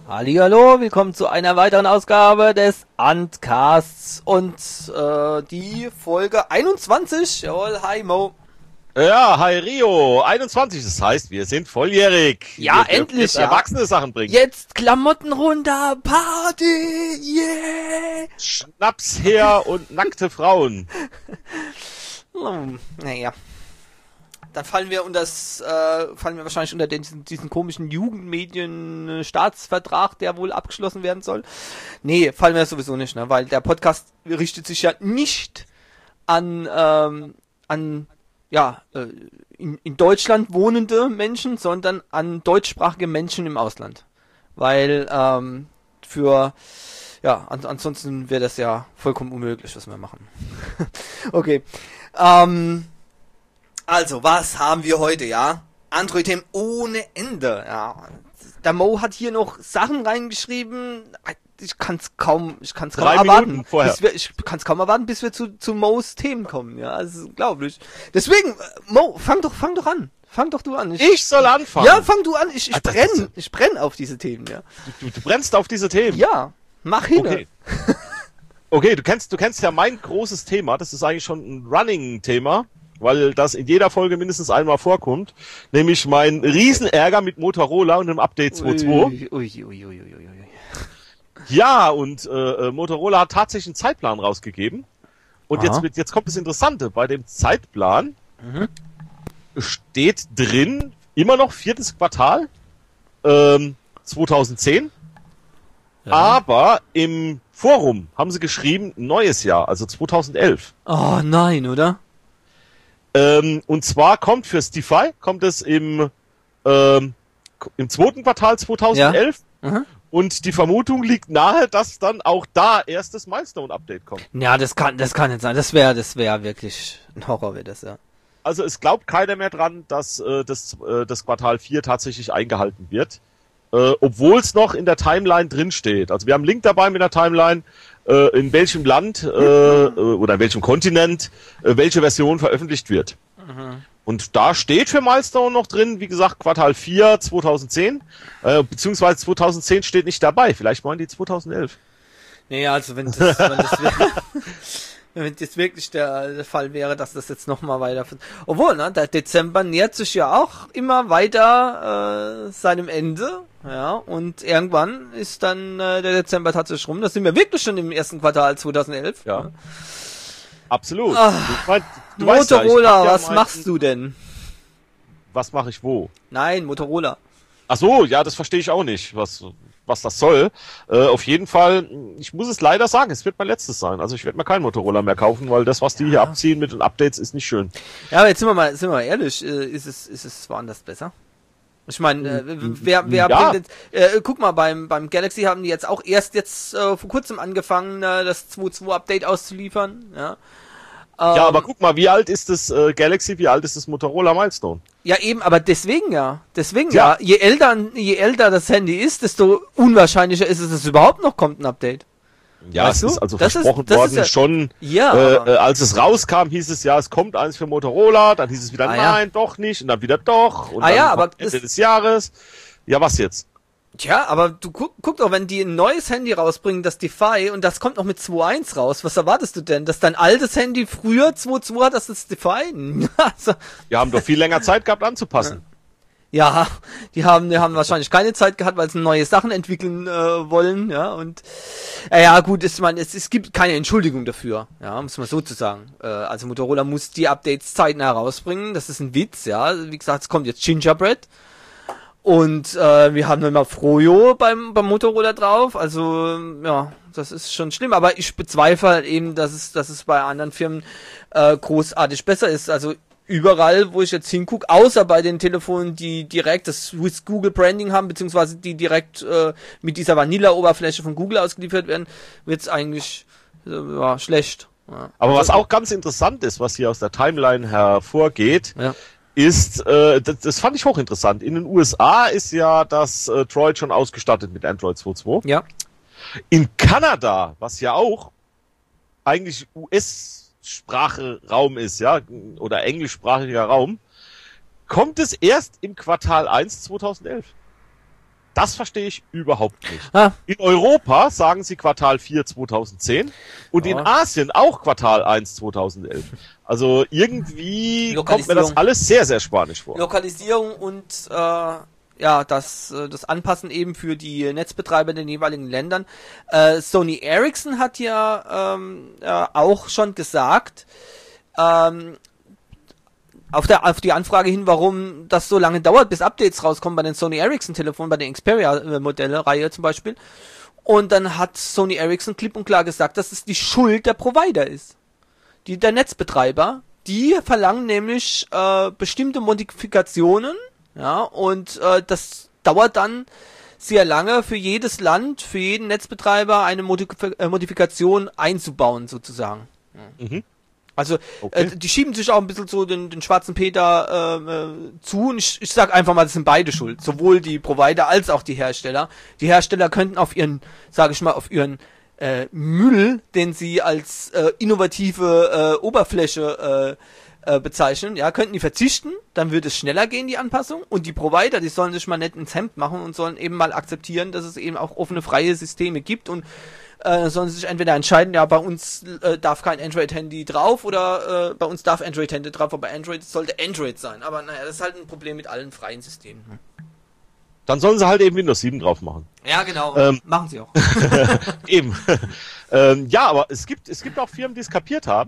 Hallihallo, willkommen zu einer weiteren Ausgabe des Antcasts und die Folge 21. Jawohl, hi Mo. Ja, hi Rio, 21, das heißt, wir sind volljährig. Ja, wir endlich, jetzt erwachsene Sachen bringen. Jetzt Klamotten runter, Party, yeah! Schnaps her und nackte Frauen. Naja. Dann fallen wir wahrscheinlich unter diesen komischen Jugendmedien-Staatsvertrag, der wohl abgeschlossen werden soll. Nee, fallen wir sowieso nicht, ne? Weil der Podcast richtet sich ja nicht an in Deutschland wohnende Menschen, sondern an deutschsprachige Menschen im Ausland. Weil ansonsten wäre das ja vollkommen unmöglich, was wir machen. Okay. Also, was haben wir heute, ja? Android-Themen ohne Ende, ja. Der Mo hat hier noch Sachen reingeschrieben. Ich kann's kaum erwarten. Ich kann's kaum erwarten, bis wir zu Mo's Themen kommen, ja. Das ist unglaublich. Deswegen, Mo, fang doch an. Fang doch du an. Ich soll anfangen? Ja, fang du an. Ich brenn auf diese Themen, ja. Du brennst auf diese Themen? Ja, mach hin. Okay. Okay, du kennst ja mein großes Thema. Das ist eigentlich schon ein Running-Thema, weil das in jeder Folge mindestens einmal vorkommt, nämlich mein Riesenärger mit Motorola und dem Update 2.2. Ui. Ja, und Motorola hat tatsächlich einen Zeitplan rausgegeben. Und jetzt kommt das Interessante. Bei dem Zeitplan steht drin, immer noch 4. Quartal 2010. Ja. Aber im Forum haben sie geschrieben, neues Jahr, also 2011. Oh nein, oder? Und zwar kommt für Stify, kommt es im 2. Quartal 2011. Ja. Und die Vermutung liegt nahe, dass dann auch da erstes Milestone-Update kommt. Ja, das kann nicht sein. Das wäre wirklich ein Horror, wäre das, ja. Also es glaubt keiner mehr dran, dass das Quartal 4 tatsächlich eingehalten wird. Obwohl es noch in der Timeline drin steht. Also wir haben einen Link dabei mit der Timeline, in welchem Land oder in welchem Kontinent welche Version veröffentlicht wird. Und da steht für Milestone noch drin, wie gesagt, Quartal 4 2010, beziehungsweise 2010 steht nicht dabei, vielleicht meinen die 2011. Nee, also wenn das wirklich der Fall wäre, dass das jetzt nochmal weiter... Obwohl, ne, der Dezember nähert sich ja auch immer weiter seinem Ende, ja, und irgendwann ist dann der Dezember tatsächlich rum. Da sind wir wirklich schon im ersten Quartal 2011. Ja. Absolut. Du Motorola, weißt ja, was machst du denn? Was mache ich wo? Nein, Motorola. Ach so, ja, das verstehe ich auch nicht, was das soll. Auf jeden Fall, ich muss es leider sagen, es wird mein letztes sein. Also ich werde mir kein Motorola mehr kaufen, weil das, was die hier abziehen mit den Updates, ist nicht schön. Ja, aber jetzt sind wir mal ehrlich, ist es woanders besser? Ich meine, guck mal, beim Galaxy haben die jetzt auch erst vor kurzem angefangen, das 2.2 Update auszuliefern, ja. Ja, aber guck mal, wie alt ist das Galaxy, wie alt ist das Motorola Milestone? Ja, eben, aber deswegen ja. Je älter das Handy ist, desto unwahrscheinlicher ist es, dass überhaupt noch kommt ein Update. Ja, weißt es ist also versprochen worden, ja, schon, als es rauskam, hieß es ja, es kommt eins für Motorola, dann hieß es wieder, nein, doch nicht, und dann wieder doch, und dann aber Ende des Jahres. Ja, was jetzt? Tja, aber du guck doch, wenn die ein neues Handy rausbringen, das Defy, und das kommt noch mit 2.1 raus, was erwartest du denn? Dass dein altes Handy früher 2.2 hat, als das Defy? Also, wir haben doch viel länger Zeit gehabt anzupassen. Ja, die haben wahrscheinlich keine Zeit gehabt, weil sie neue Sachen entwickeln wollen, ja, und ja gut, es gibt keine Entschuldigung dafür, ja, muss man so zu sagen. Also Motorola muss die Updates zeitnah rausbringen, das ist ein Witz, ja. Wie gesagt, es kommt jetzt Gingerbread. Und wir haben immer Froyo beim Motorola drauf, also ja, das ist schon schlimm, aber ich bezweifle halt eben, dass es bei anderen Firmen großartig besser ist. Also überall, wo ich jetzt hingucke, außer bei den Telefonen, die direkt das Swiss Google Branding haben, beziehungsweise die direkt mit dieser Vanilla-Oberfläche von Google ausgeliefert werden, wird's eigentlich schlecht. Ja. Aber was auch ganz interessant ist, was hier aus der Timeline hervorgeht, ist, das fand ich hochinteressant. In den USA ist ja das Droid schon ausgestattet mit Android 2.2. Ja. In Kanada, was ja auch eigentlich US-Sprache-Raum ist, ja, oder englischsprachiger Raum, kommt es erst im Quartal 1 2011. Das verstehe ich überhaupt nicht. Ah. In Europa sagen sie Quartal 4 2010 und in Asien auch Quartal 1 2011. Also irgendwie kommt mir das alles sehr, sehr spanisch vor. Lokalisierung und das Anpassen eben für die Netzbetreiber in den jeweiligen Ländern. Sony Ericsson hat ja auch schon gesagt, auf die Anfrage hin, warum das so lange dauert, bis Updates rauskommen bei den Sony Ericsson Telefonen, bei den Xperia Modelle Reihe zum Beispiel. Und dann hat Sony Ericsson klipp und klar gesagt, dass es die Schuld der Provider ist. Der Netzbetreiber, die verlangen nämlich bestimmte Modifikationen, ja, und das dauert dann sehr lange für jedes Land, für jeden Netzbetreiber eine Modifikation einzubauen sozusagen. Mhm. Also die schieben sich auch ein bisschen so den schwarzen Peter zu, und ich sag einfach mal, das sind beide schuld, sowohl die Provider als auch die Hersteller. Die Hersteller könnten auf ihren Müll, den sie als innovative Oberfläche bezeichnen, ja, könnten die verzichten, dann würde es schneller gehen, die Anpassung, und die Provider, die sollen sich mal nicht ins Hemd machen und sollen eben mal akzeptieren, dass es eben auch offene, freie Systeme gibt, und sollen sie sich entweder entscheiden, ja, bei uns darf kein Android-Handy drauf, oder bei uns darf Android-Handy drauf, aber Android sollte Android sein. Aber naja, das ist halt ein Problem mit allen freien Systemen. Dann sollen sie halt eben Windows 7 drauf machen. Ja, genau. Machen sie auch. Eben. Ja, aber es gibt auch Firmen, die es kapiert haben,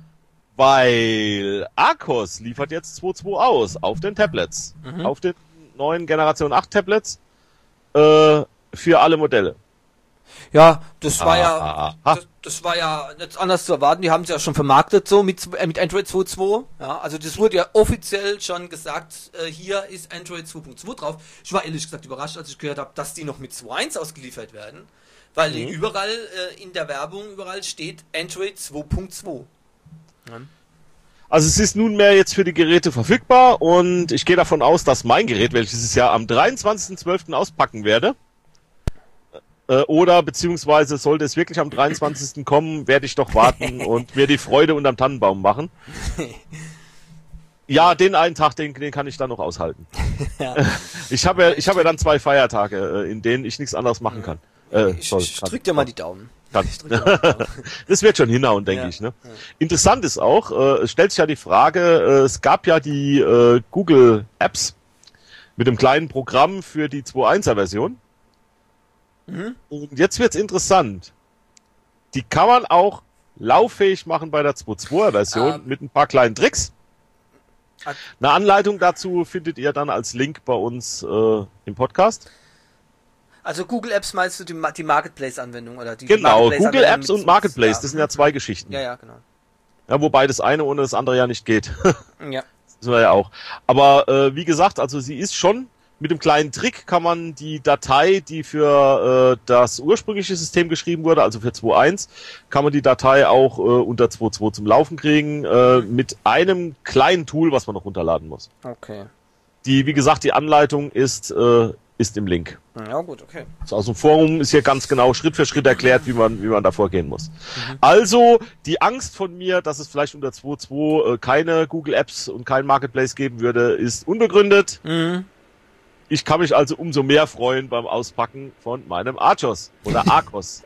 weil Arcos liefert jetzt 2.2 aus auf den Tablets. Auf den neuen Generation 8 Tablets für alle Modelle. Ja, das war ja nicht anders zu erwarten. Die haben es ja schon vermarktet so mit Android 2.2. Ja, also das wurde ja offiziell schon gesagt, hier ist Android 2.2 drauf. Ich war ehrlich gesagt überrascht, als ich gehört habe, dass die noch mit 2.1 ausgeliefert werden, weil überall in der Werbung steht Android 2.2. Ja. Also es ist nunmehr jetzt für die Geräte verfügbar, und ich gehe davon aus, dass mein Gerät, welches ich ja am 23.12. auspacken werde, oder beziehungsweise sollte es wirklich am 23. kommen, werde ich doch warten und mir die Freude unterm Tannenbaum machen. Ja, den einen Tag, den kann ich dann noch aushalten. Ja. Ich habe ja dann 2 Feiertage, in denen ich nichts anderes machen kann. Ich drück dir mal die Daumen. Das wird schon hinhauen, denke ich. Ne? Ja. Interessant ist auch, es stellt sich ja die Frage, es gab ja die Google Apps mit einem kleinen Programm für die 2.1er Version. Und jetzt wird's interessant. Die kann man auch lauffähig machen bei der 2.2er Version mit ein paar kleinen Tricks. Eine Anleitung dazu findet ihr dann als Link bei uns im Podcast. Also Google Apps meinst du die Marketplace-Anwendung oder die? Genau, Google Apps und Marketplace, das sind ja 2 Geschichten. Ja, genau. Ja, wobei das eine ohne das andere ja nicht geht. Ja. Das war ja auch. Aber wie gesagt, also sie ist schon, mit dem kleinen Trick kann man die Datei, die für das ursprüngliche System geschrieben wurde, also für 2.1, kann man die Datei auch unter 2.2 zum Laufen kriegen, mit einem kleinen Tool, was man noch runterladen muss. Okay. Wie gesagt, die Anleitung ist im Link. Ja, gut, okay. Also im Forum ist hier ganz genau Schritt für Schritt erklärt, wie man da vorgehen muss. Also, die Angst von mir, dass es vielleicht unter 2.2 keine Google Apps und kein Marketplace geben würde, ist unbegründet. Ich kann mich also umso mehr freuen beim Auspacken von meinem Archos oder Arcos.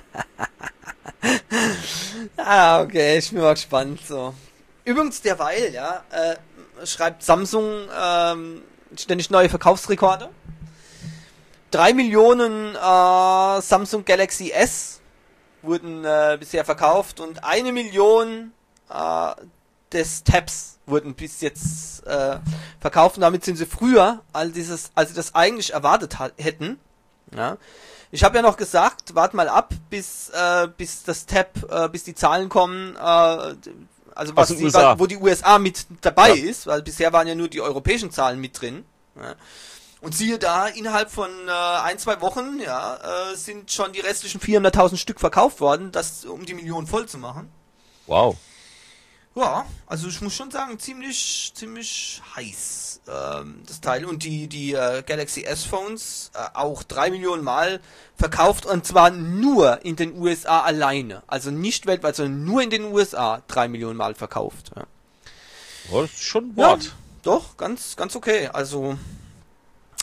Okay, ich bin mal gespannt. So. Übrigens derweil, ja, schreibt Samsung ständig neue Verkaufsrekorde. 3 Millionen Samsung Galaxy S wurden bisher verkauft, und 1 Million des Tabs wurden bis jetzt verkauft, und damit sind sie früher, als sie das eigentlich erwartet hätten. Ja. Ich habe ja noch gesagt, wart mal ab, bis das Tab, bis die Zahlen kommen, also wo die USA mit dabei ist, weil bisher waren ja nur die europäischen Zahlen mit drin. Ja. Und siehe da, innerhalb von 1-2 Wochen, sind schon die restlichen 400.000 Stück verkauft worden, um die Million voll zu machen. Wow. Ja, also ich muss schon sagen, ziemlich heiß, das Teil. Und die Galaxy S-Phones auch 3 Millionen Mal verkauft, und zwar nur in den USA alleine. Also nicht weltweit, sondern nur in den USA 3 Millionen Mal verkauft. Ja. Das ist schon ein Wort. Ja, doch, ganz okay. Also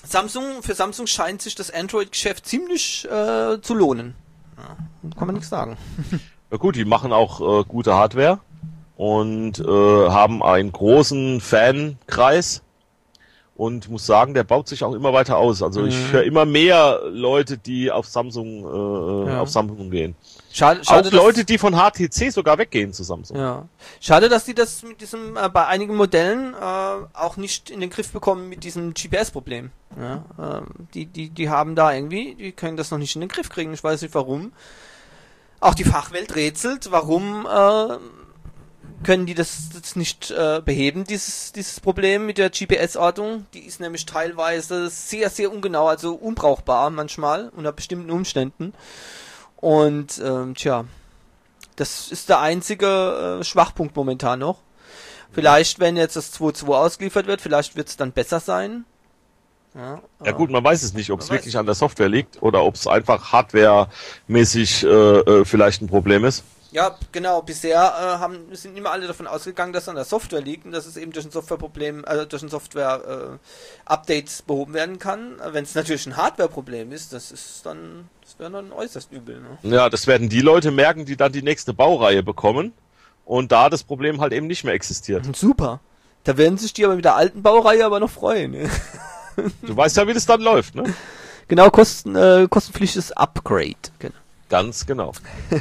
Für Samsung scheint sich das Android-Geschäft ziemlich zu lohnen. Ja, kann man nichts sagen. Na gut, die machen auch gute Hardware und haben einen großen Fankreis. Und muss sagen, der baut sich auch immer weiter aus. Also ich höre immer mehr Leute, die auf Samsung gehen. Schade, auch Leute, die von HTC sogar weggehen zu Samsung. Ja. Schade, dass die das mit diesem bei einigen Modellen auch nicht in den Griff bekommen mit diesem GPS-Problem. Ja, die haben da irgendwie, die können das noch nicht in den Griff kriegen. Ich weiß nicht warum. Auch die Fachwelt rätselt, warum können die das nicht beheben, dieses Problem mit der GPS-Ortung. Die ist nämlich teilweise sehr, sehr ungenau, also unbrauchbar manchmal, unter bestimmten Umständen. Und das ist der einzige Schwachpunkt momentan noch. Vielleicht, wenn jetzt das 2.2 ausgeliefert wird, vielleicht wird es dann besser sein. Ja gut, man weiß es nicht, ob es wirklich an der Software liegt oder ob es einfach hardwaremäßig vielleicht ein Problem ist. Ja, genau. Bisher sind immer alle davon ausgegangen, dass es an der Software liegt und dass es eben durch ein Softwareproblem, durch ein Software-Update behoben werden kann. Wenn es natürlich ein Hardware-Problem ist, das wäre dann äußerst übel. Ne? Ja, das werden die Leute merken, die dann die nächste Baureihe bekommen und da das Problem halt eben nicht mehr existiert. Super. Da werden sich die aber mit der alten Baureihe aber noch freuen. Ne? Du weißt ja, wie das dann läuft, ne? Genau, kostenpflichtiges Upgrade. Genau. Ganz genau.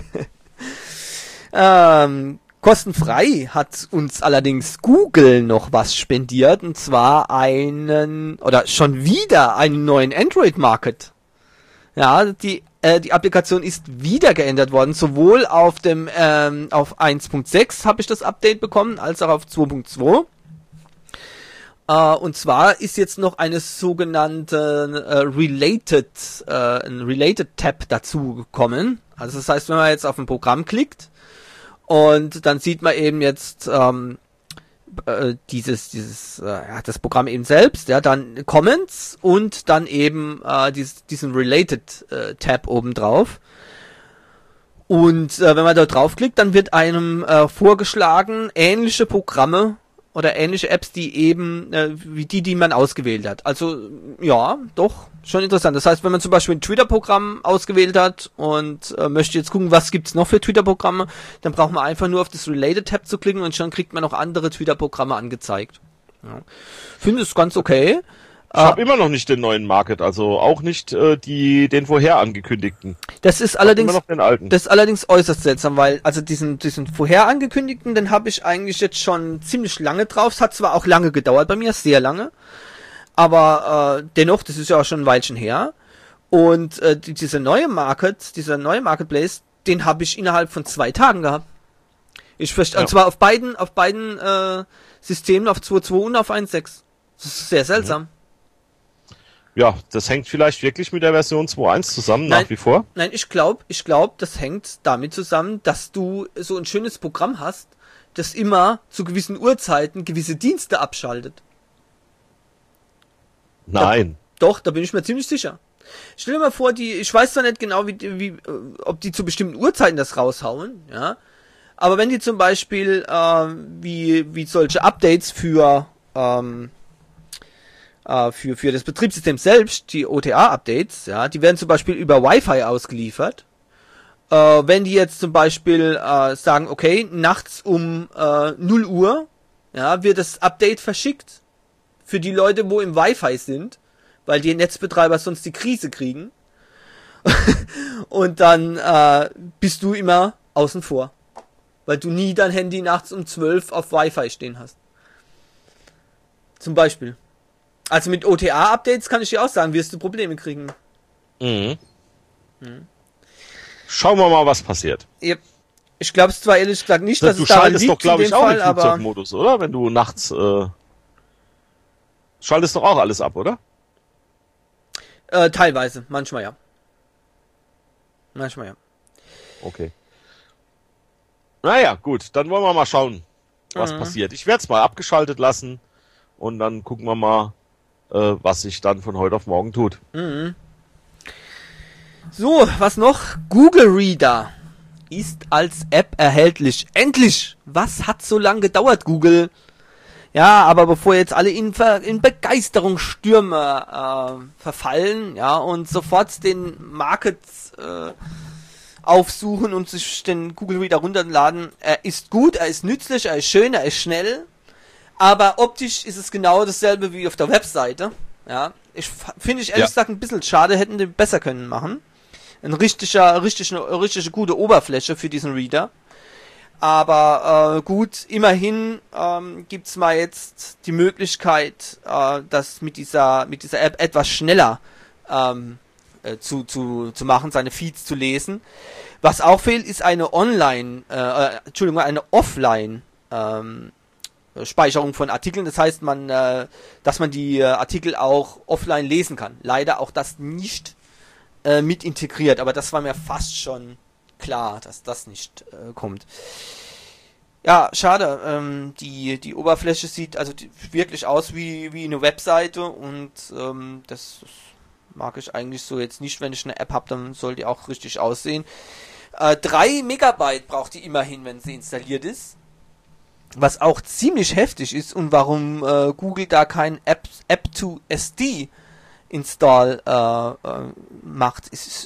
Kostenfrei hat uns allerdings Google noch was spendiert, und zwar schon wieder einen neuen Android-Market. Ja, die Applikation ist wieder geändert worden, sowohl auf 1.6 habe ich das Update bekommen, als auch auf 2.2. Und zwar ist jetzt noch eine sogenannte Related Tab dazu gekommen. Also das heißt, wenn man jetzt auf ein Programm klickt und dann sieht man eben jetzt das Programm eben selbst, ja, dann Comments und dann eben diesen Related Tab oben drauf. Und wenn man da draufklickt, dann wird einem vorgeschlagen, ähnliche Programme oder ähnliche Apps, die eben wie die man ausgewählt hat. Also ja, doch, schon interessant. Das heißt, wenn man zum Beispiel ein Twitter-Programm ausgewählt hat und möchte jetzt gucken, was gibt's noch für Twitter-Programme, dann braucht man einfach nur auf das Related-Tab zu klicken und schon kriegt man noch andere Twitter-Programme angezeigt. Ja. Finde es ganz okay. Ich habe immer noch nicht den neuen Market, also auch nicht den vorher angekündigten. Das ist allerdings immer noch den alten. Das ist allerdings äußerst seltsam, weil also diesen vorher angekündigten, den habe ich eigentlich jetzt schon ziemlich lange drauf. Es hat zwar auch lange gedauert bei mir, sehr lange, aber dennoch, das ist ja auch schon ein Weilchen her. Und dieser neue Marketplace, den habe ich innerhalb von 2 Tagen gehabt. Und zwar auf beiden Systemen, auf 2.2 und auf 1.6. Das ist sehr seltsam. Ja, das hängt vielleicht wirklich mit der Version 2.1 zusammen, nach wie vor. Nein, ich glaube, das hängt damit zusammen, dass du so ein schönes Programm hast, das immer zu gewissen Uhrzeiten gewisse Dienste abschaltet. Nein. Da bin ich mir ziemlich sicher. Stell dir mal vor, ich weiß zwar nicht genau, ob die zu bestimmten Uhrzeiten das raushauen, ja, aber wenn die zum Beispiel wie solche Updates für das Betriebssystem selbst, die OTA-Updates, ja, die werden zum Beispiel über Wi-Fi ausgeliefert. Wenn die jetzt zum Beispiel sagen, okay, nachts um 0 Uhr, ja, wird das Update verschickt für die Leute, wo im Wi-Fi sind, weil die Netzbetreiber sonst die Krise kriegen. Und dann bist du immer außen vor, weil du nie dein Handy nachts um 12 auf Wi-Fi stehen hast. Zum Beispiel. Also mit OTA-Updates kann ich dir auch sagen, wirst du Probleme kriegen. Mhm. Schauen wir mal, was passiert. Ich glaube es zwar ehrlich gesagt nicht, dass du es daran schaltest liegt, doch, glaube ich, auch Fall, den Flugzeugmodus, oder? Wenn du nachts schaltest doch auch alles ab, oder? Teilweise, manchmal ja. Okay. Naja, gut, dann wollen wir mal schauen, was passiert. Ich werde es mal abgeschaltet lassen und dann gucken wir mal, was sich dann von heute auf morgen tut. Mhm. So, was noch? Google Reader ist als App erhältlich. Endlich! Was hat so lange gedauert, Google? Ja, aber bevor jetzt alle in Begeisterungsstürme verfallen, ja, und sofort den Market aufsuchen und sich den Google Reader runterladen, er ist gut, er ist nützlich, er ist schön, er ist schnell, aber optisch ist es genau dasselbe wie auf der Webseite. Ja, finde ich ehrlich gesagt ein bisschen schade, hätten die besser können machen. Eine richtige gute Oberfläche für diesen Reader. Aber gut, immerhin gibt's mal jetzt die Möglichkeit, das mit dieser App etwas schneller zu machen, seine Feeds zu lesen. Was auch fehlt, ist eine eine Offline Speicherung von Artikeln. Das heißt, dass man die Artikel auch offline lesen kann. Leider auch das nicht mit integriert, aber das war mir fast schon klar, dass das nicht kommt. Ja, schade. Die Oberfläche sieht also wirklich aus wie eine Webseite und das mag ich eigentlich so jetzt nicht. Wenn ich eine App habe, dann soll die auch richtig aussehen. 3 Megabyte braucht die immerhin, wenn sie installiert ist. Was auch ziemlich heftig ist und warum Google da kein App-to-SD Install macht.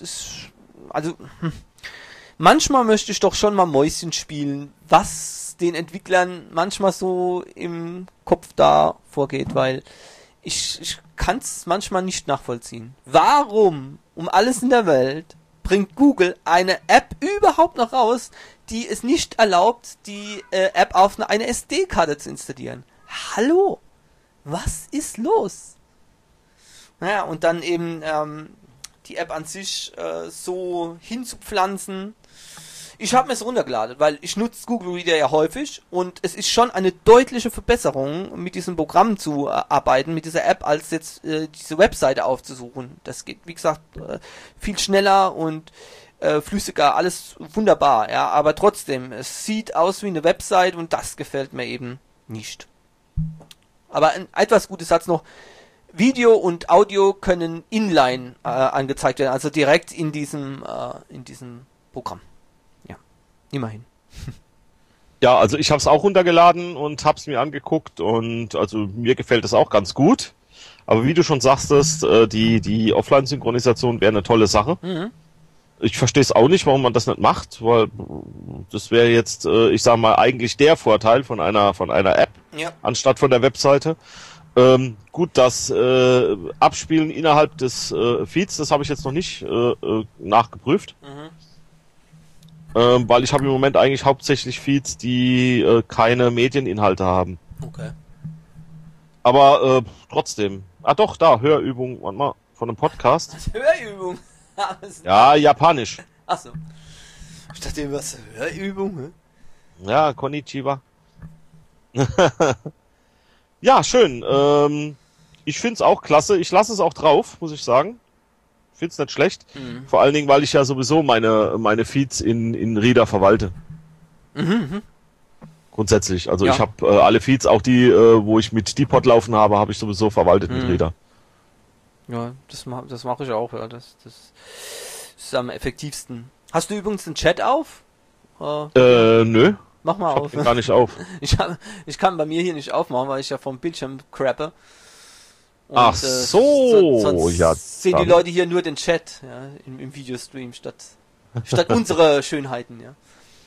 Manchmal möchte ich doch schon mal Mäuschen spielen, was den Entwicklern manchmal so im Kopf da vorgeht, weil ich kann es manchmal nicht nachvollziehen. Warum um alles in der Welt bringt Google eine App überhaupt noch raus, die es nicht erlaubt, die App auf eine SD-Karte zu installieren? Hallo? Was ist los? Naja, und dann eben die App an sich so hinzupflanzen. Ich habe mir es runtergeladen, weil ich nutze Google Reader ja häufig und es ist schon eine deutliche Verbesserung, mit diesem Programm zu arbeiten, mit dieser App, als jetzt diese Webseite aufzusuchen. Das geht, wie gesagt, viel schneller und flüssiger, alles wunderbar, ja, aber trotzdem, es sieht aus wie eine Website und das gefällt mir eben nicht. Aber ein etwas gutes Satz noch: Video und Audio können inline angezeigt werden, also direkt in diesem Programm. Ja, immerhin. Ja, also ich habe es auch runtergeladen und habe es mir angeguckt und also mir gefällt es auch ganz gut. Aber wie du schon sagtest, die Offline-Synchronisation wäre eine tolle Sache. Mhm. Ich verstehe es auch nicht, warum man das nicht macht, weil das wäre jetzt, ich sag mal, eigentlich der Vorteil von einer App, anstatt von der Webseite. Gut, das Abspielen innerhalb des Feeds, das habe ich jetzt noch nicht nachgeprüft. Mhm. Weil ich habe im Moment eigentlich hauptsächlich Feeds, die keine Medieninhalte haben. Okay. Aber trotzdem. Ah doch, da, Hörübung, warte mal, von einem Podcast. Hörübung? Ja, japanisch. Achso. Ich dachte, was Hörübung, hä? Ja, konnichiwa. Ja, schön. Ich find's auch klasse. Ich lasse es auch drauf, muss ich sagen. Ich find's nicht schlecht. Mhm. Vor allen Dingen, weil ich ja sowieso meine Feeds in Reader verwalte. Mhm. Grundsätzlich. Also ich habe alle Feeds, auch die, wo ich mit Dpod laufen habe ich sowieso verwaltet mit Reader. Ja, das mache ich auch, ja. Das ist am effektivsten. Hast du übrigens einen Chat auf? Nö. Mach mal auf. Ich gar nicht auf. Ich kann bei mir hier nicht aufmachen, weil ich ja vom Bildschirm crappe. Und, ach so, sonst ja. Sehen die Leute hier nur den Chat, ja, im Videostream statt unsere Schönheiten, ja.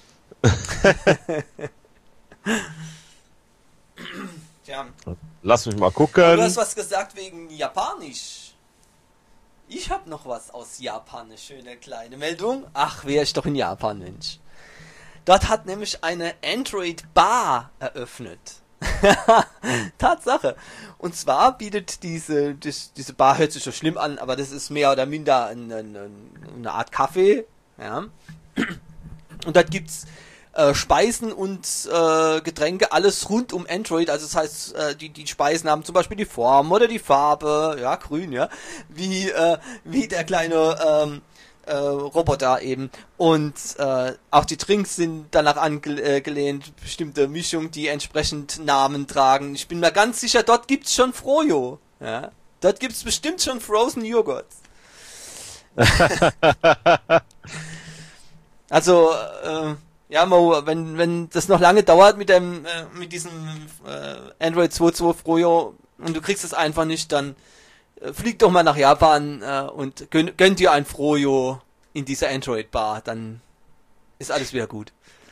Tja. Lass mich mal gucken. Du hast was gesagt wegen Japanisch. Ich hab noch was aus Japan, eine schöne kleine Meldung. Ach, wäre ich doch in Japan, Mensch. Dort hat nämlich eine Android-Bar eröffnet. Tatsache. Und zwar bietet diese Bar, hört sich so schlimm an, aber das ist mehr oder minder eine Art Kaffee. Ja. Und dort gibt's Speisen und Getränke, alles rund um Android, also das heißt, die Speisen haben zum Beispiel die Form oder die Farbe, ja, grün, ja, wie der kleine Roboter eben. Und auch die Drinks sind danach angelehnt, bestimmte Mischungen, die entsprechend Namen tragen. Ich bin mir ganz sicher, dort gibt's schon Froyo, ja. Dort gibt's bestimmt schon Frozen Joghurt. Also, Ja, Mo, wenn das noch lange dauert mit diesem Android 2.2 Froyo und du kriegst es einfach nicht, dann flieg doch mal nach Japan und gönn dir ein Froyo in dieser Android Bar, dann ist alles wieder gut.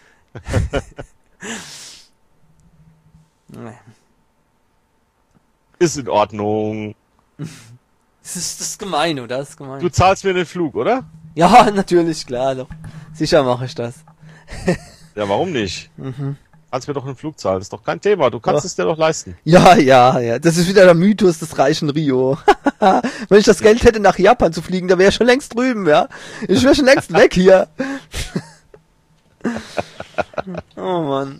Ist in Ordnung. Das ist gemein, oder? Das ist gemein. Du zahlst mir den Flug, oder? Ja, natürlich, klar, doch. Sicher mache ich das. Ja, warum nicht? Kannst mir doch einen Flug zahlen, ist doch kein Thema, du kannst es dir doch leisten. Ja. Das ist wieder der Mythos des reichen Rio. Wenn ich das Geld hätte, nach Japan zu fliegen, dann wäre ich schon längst drüben, ja. Ich wäre schon längst weg hier. Oh Mann.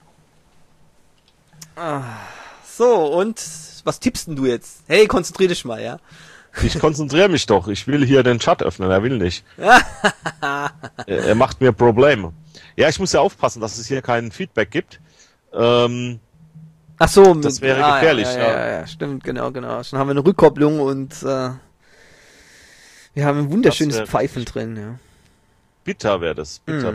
So, und was tippst denn du jetzt? Hey, konzentrier dich mal, ja. Ich konzentriere mich doch, ich will hier den Chat öffnen, er will nicht. Er macht mir Probleme. Ja, ich muss ja aufpassen, dass es hier kein Feedback gibt. Ach so, das wäre gefährlich. Ja, stimmt, genau. Schon haben wir eine Rückkopplung und wir haben ein wunderschönes Pfeifen drin, ja. Bitter wäre das. Bitter.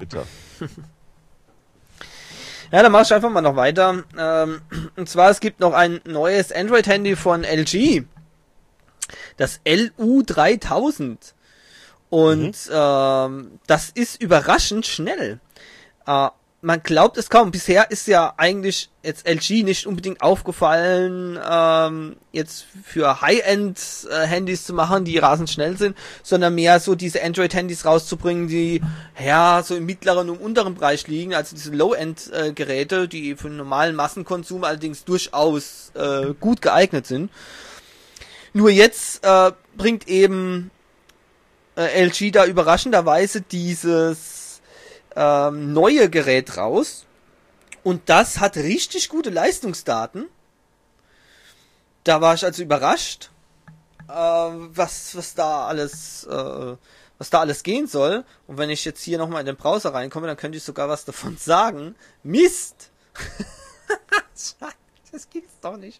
Ja, dann mach ich einfach mal noch weiter. Und zwar, es gibt noch ein neues Android-Handy von LG. Das LU3000. Und das ist überraschend schnell. Man glaubt es kaum. Bisher ist ja eigentlich jetzt LG nicht unbedingt aufgefallen, jetzt für High-End-Handys zu machen, die rasend schnell sind, sondern mehr so diese Android-Handys rauszubringen, die ja so im mittleren und unteren Bereich liegen, also diese Low-End-Geräte, die für einen normalen Massenkonsum allerdings durchaus gut geeignet sind. Nur jetzt bringt eben LG da überraschenderweise dieses neue Gerät raus und das hat richtig gute Leistungsdaten. Da war ich also überrascht, was da alles gehen soll. Und wenn ich jetzt hier nochmal in den Browser reinkomme, dann könnte ich sogar was davon sagen. Mist! Das gibt's doch nicht.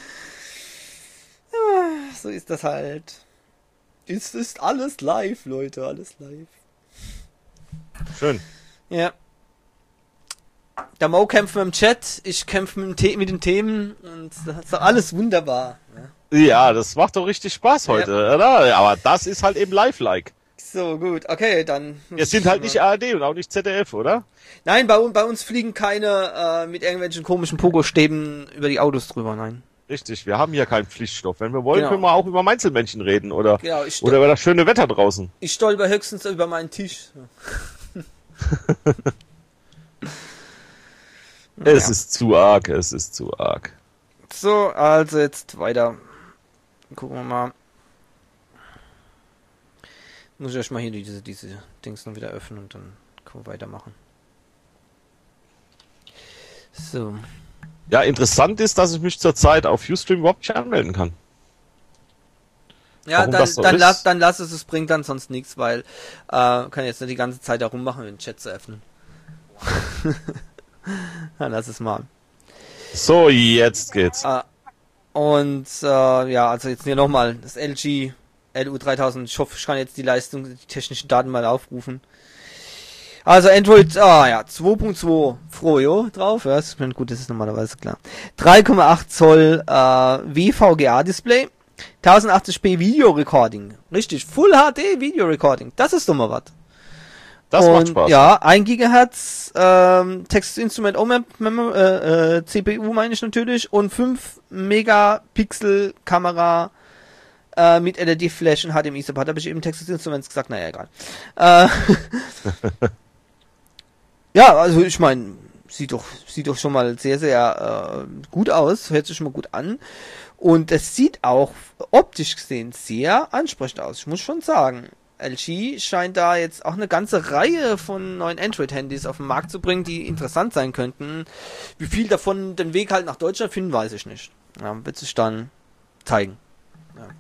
So ist das halt. Es ist alles live, Leute, alles live. Schön. Ja. Der Mo kämpft mit dem Chat, ich kämpfe mit den Themen und das ist alles wunderbar. Ja, das macht doch richtig Spaß heute, oder? Aber das ist halt eben live-like. So, gut, okay, dann... Wir sind halt nicht ARD und auch nicht ZDF, oder? Nein, bei uns fliegen keine mit irgendwelchen komischen Pogo-Stäben über die Autos drüber, nein. Richtig, wir haben hier keinen Pflichtstoff. Wenn wir wollen, können wir auch über Einzelmännchen reden oder über das schöne Wetter draußen. Ich stolper höchstens über meinen Tisch. Es ist zu arg. So, also jetzt weiter. Gucken wir mal. Muss ich euch mal hier diese Dings noch wieder öffnen und dann können wir weitermachen. So. Ja, interessant ist, dass ich mich zurzeit auf Ustream überhaupt nicht anmelden kann. Ja, dann lass es bringt dann sonst nichts, weil kann jetzt nicht die ganze Zeit da rummachen, den Chat zu öffnen. Dann lass es mal. So, jetzt geht's. Also jetzt hier nochmal das LG LU3000. Ich hoffe, ich kann jetzt die technischen Daten mal aufrufen. Also Android, 2.2 Froyo drauf. Ja, ich meine, gut, das ist normalerweise klar. 3,8 Zoll WVGA-Display. 1080p Video Recording. Richtig, Full HD Video Recording. Das ist doch mal was. Das macht Spaß. Ja, 1 GHz Text Instrument CPU meine ich natürlich und 5 Megapixel Kamera mit LED Flash und HDMI Support. Habe ich eben Texas Instruments gesagt, naja, egal. Ja, also ich meine, sieht doch schon mal sehr, sehr gut aus, hört sich schon mal gut an. Und es sieht auch optisch gesehen sehr ansprechend aus, ich muss schon sagen. LG scheint da jetzt auch eine ganze Reihe von neuen Android-Handys auf den Markt zu bringen, die interessant sein könnten. Wie viel davon den Weg halt nach Deutschland finden, weiß ich nicht. Ja, wird sich dann zeigen. Ja.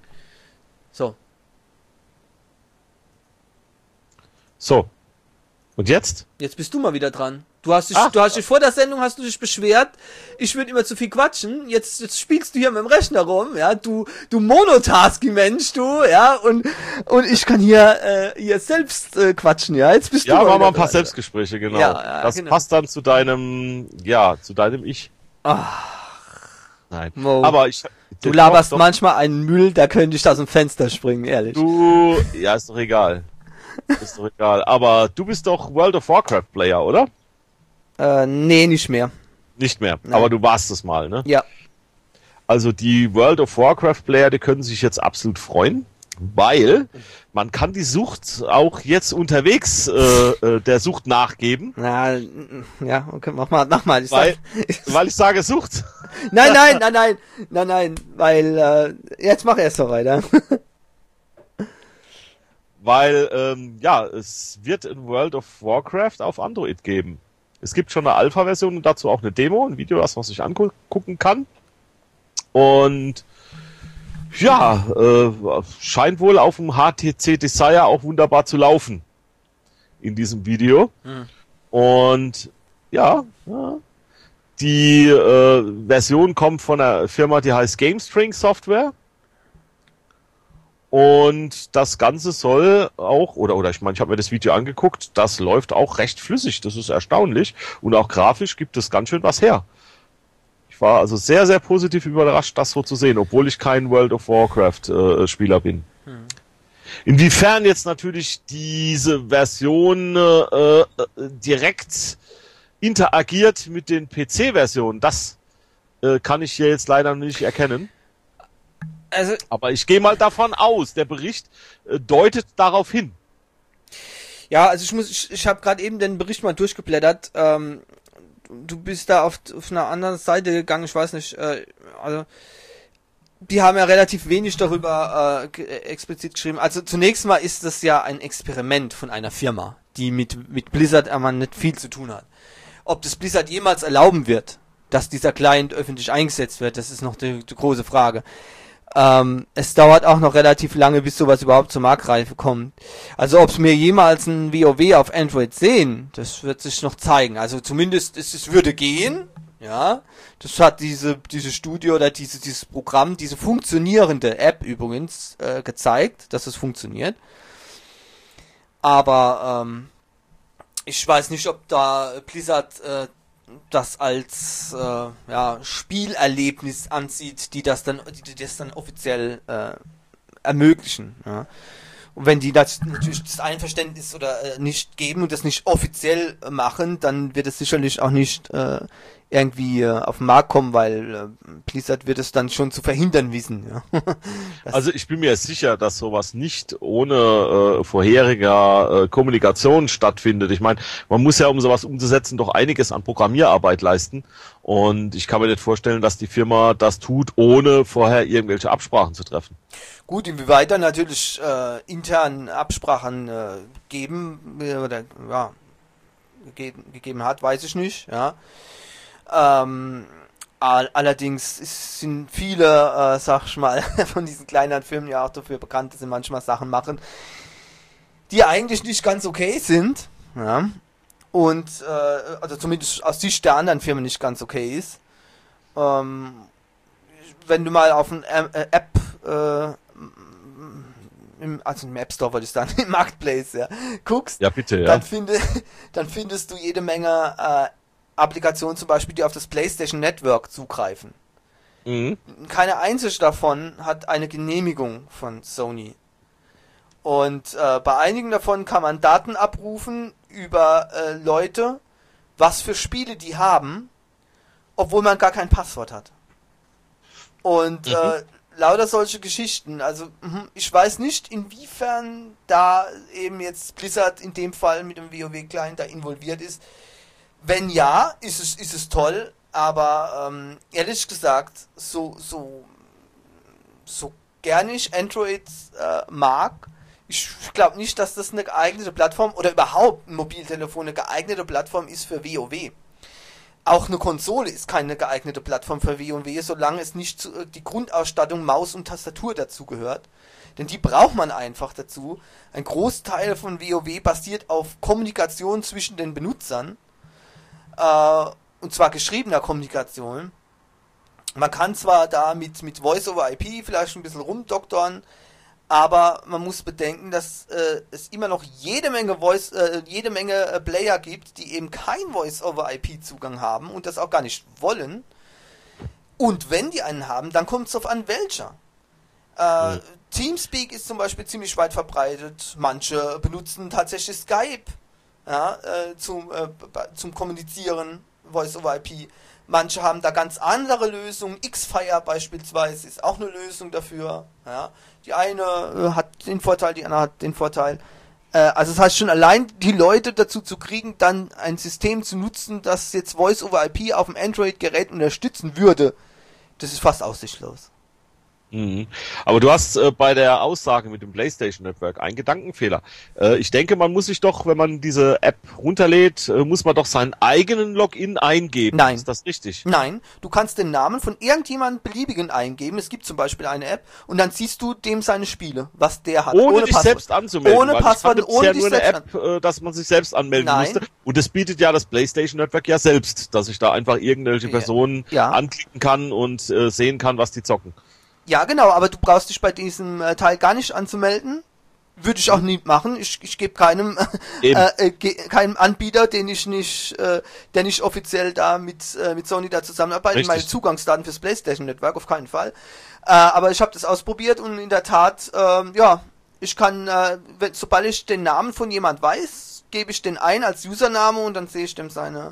So. Und jetzt? Jetzt bist du mal wieder dran. Du hast dich vor der Sendung hast du dich beschwert, ich würde immer zu viel quatschen. Jetzt spielst du hier mit dem Rechner rum, ja, du Monotasking-Mensch, du, ja, und ich kann hier selbst quatschen, ja. Jetzt bist du mal mal ein paar dran. Selbstgespräche, genau. Ja, das genau. passt dann zu deinem Ich. Nein. Mo. Aber Du laberst manchmal einen Müll, da könnte ich aus dem Fenster springen, ehrlich. Ja, ist doch egal. Ist doch egal. Aber du bist doch World of Warcraft Player, oder? Nee, nicht mehr. Nicht mehr. Nein. Aber du warst es mal, ne? Ja. Also die World of Warcraft Player, die können sich jetzt absolut freuen, weil man kann die Sucht auch jetzt unterwegs der Sucht nachgeben. Na, ja, okay, mach mal. Weil ich sage Sucht. Nein, weil, jetzt mach erst noch weiter. Weil, es wird in World of Warcraft auf Android geben. Es gibt schon eine Alpha-Version und dazu auch eine Demo, ein Video, das man sich angucken kann. Und ja, scheint wohl auf dem HTC Desire auch wunderbar zu laufen in diesem Video. Und ja, die Version kommt von einer Firma, die heißt GameString Software. Und das Ganze soll auch, oder ich meine, ich habe mir das Video angeguckt, das läuft auch recht flüssig, das ist erstaunlich. Und auch grafisch gibt es ganz schön was her. Ich war also sehr, sehr positiv überrascht, das so zu sehen, obwohl ich kein World of Warcraft Spieler bin. Inwiefern jetzt natürlich diese Version direkt interagiert mit den PC-Versionen, das kann ich hier jetzt leider nicht erkennen. Also, aber ich gehe mal davon aus, der Bericht deutet darauf hin. Ja, also ich habe gerade eben den Bericht mal durchgeblättert. Du bist da auf einer anderen Seite gegangen, ich weiß nicht, also die haben ja relativ wenig darüber explizit geschrieben. Also zunächst mal ist das ja ein Experiment von einer Firma, die mit Blizzard aber nicht viel zu tun hat. Ob das Blizzard jemals erlauben wird, dass dieser Client öffentlich eingesetzt wird, das ist noch die große Frage. Es dauert auch noch relativ lange, bis sowas überhaupt zur Marktreife kommt. Also ob es mir jemals ein WoW auf Android sehen, das wird sich noch zeigen. Also zumindest es würde gehen, ja. Das hat diese Studie oder dieses Programm, diese funktionierende App übrigens gezeigt, dass es funktioniert. Aber ich weiß nicht, ob da Blizzard das als Spielerlebnis ansieht, die das dann offiziell ermöglichen. Ja. Und wenn die das natürlich das Einverständnis oder nicht geben und das nicht offiziell machen, dann wird es sicherlich auch nicht irgendwie auf den Markt kommen, weil Blizzard wird es dann schon zu verhindern wissen. Ja. Also ich bin mir sicher, dass sowas nicht ohne vorheriger Kommunikation stattfindet. Ich meine, man muss ja, um sowas umzusetzen, doch einiges an Programmierarbeit leisten. Und ich kann mir nicht vorstellen, dass die Firma das tut, ohne vorher irgendwelche Absprachen zu treffen. Gut, inwieweit dann natürlich intern Absprachen geben oder ja gegeben hat, weiß ich nicht. Ja. Allerdings sind viele, sag ich mal, von diesen kleineren Firmen ja auch dafür bekannt, dass sie manchmal Sachen machen, die eigentlich nicht ganz okay sind. Ja. Und also zumindest aus Sicht der anderen Firmen nicht ganz okay ist. Wenn du mal auf eine App im App Store wollte ich sagen, im Marketplace, ja, guckst, ja, bitte, ja. Dann findest du jede Menge Applikationen zum Beispiel, die auf das PlayStation Network zugreifen. Mhm. Keine einzige davon hat eine Genehmigung von Sony. Und bei einigen davon kann man Daten abrufen über Leute, was für Spiele die haben, obwohl man gar kein Passwort hat. Und lauter solche Geschichten. Also ich weiß nicht, inwiefern da eben jetzt Blizzard in dem Fall mit dem WoW-Client da involviert ist. Wenn ja, ist es toll, aber ehrlich gesagt, so gern ich Android mag, ich glaube nicht, dass das eine geeignete Plattform oder überhaupt ein Mobiltelefon eine geeignete Plattform ist für WoW. Auch eine Konsole ist keine geeignete Plattform für WoW, solange es nicht die Grundausstattung Maus und Tastatur dazu gehört. Denn die braucht man einfach dazu. Ein Großteil von WoW basiert auf Kommunikation zwischen den Benutzern. Und zwar geschriebener Kommunikation. Man kann zwar da mit Voice-over-IP vielleicht ein bisschen rumdoktern, aber man muss bedenken, dass es immer noch jede Menge Player gibt, die eben kein Voice-over-IP-Zugang haben und das auch gar nicht wollen. Und wenn die einen haben, dann kommt es darauf an, welcher. Teamspeak ist zum Beispiel ziemlich weit verbreitet. Manche benutzen tatsächlich Skype, ja, zum Kommunizieren, Voice-over-IP. Manche haben da ganz andere Lösungen. Xfire beispielsweise ist auch eine Lösung dafür. Ja. Die eine hat den Vorteil, die andere hat den Vorteil. Also das heißt schon allein die Leute dazu zu kriegen, dann ein System zu nutzen, das jetzt Voice-over-IP auf dem Android-Gerät unterstützen würde, das ist fast aussichtslos. Mhm. Aber du hast bei der Aussage mit dem PlayStation Network einen Gedankenfehler. Ich denke, man muss sich doch, wenn man diese App runterlädt, muss man doch seinen eigenen Login eingeben. Nein. Ist das richtig? Nein, du kannst den Namen von irgendjemandem beliebigen eingeben. Es gibt zum Beispiel eine App und dann siehst du dem seine Spiele, was der hat. Ohne dich selbst anzumelden. Ohne Passwort, ohne dich nur eine selbst App, dass man sich selbst anmelden Nein. musste. Und das bietet ja das PlayStation Network ja selbst, dass ich da einfach irgendwelche Personen anklicken kann und sehen kann, was die zocken. Ja, genau, aber du brauchst dich bei diesem Teil gar nicht anzumelden. Würde ich auch nie machen. Ich gebe keinem Anbieter, der nicht offiziell da mit Sony da zusammenarbeitet, Richtig. meine Zugangsdaten fürs PlayStation Network, auf keinen Fall. Aber ich habe das ausprobiert und in der Tat, ich kann, sobald ich den Namen von jemand weiß, gebe ich den ein als Username und dann sehe ich dem seine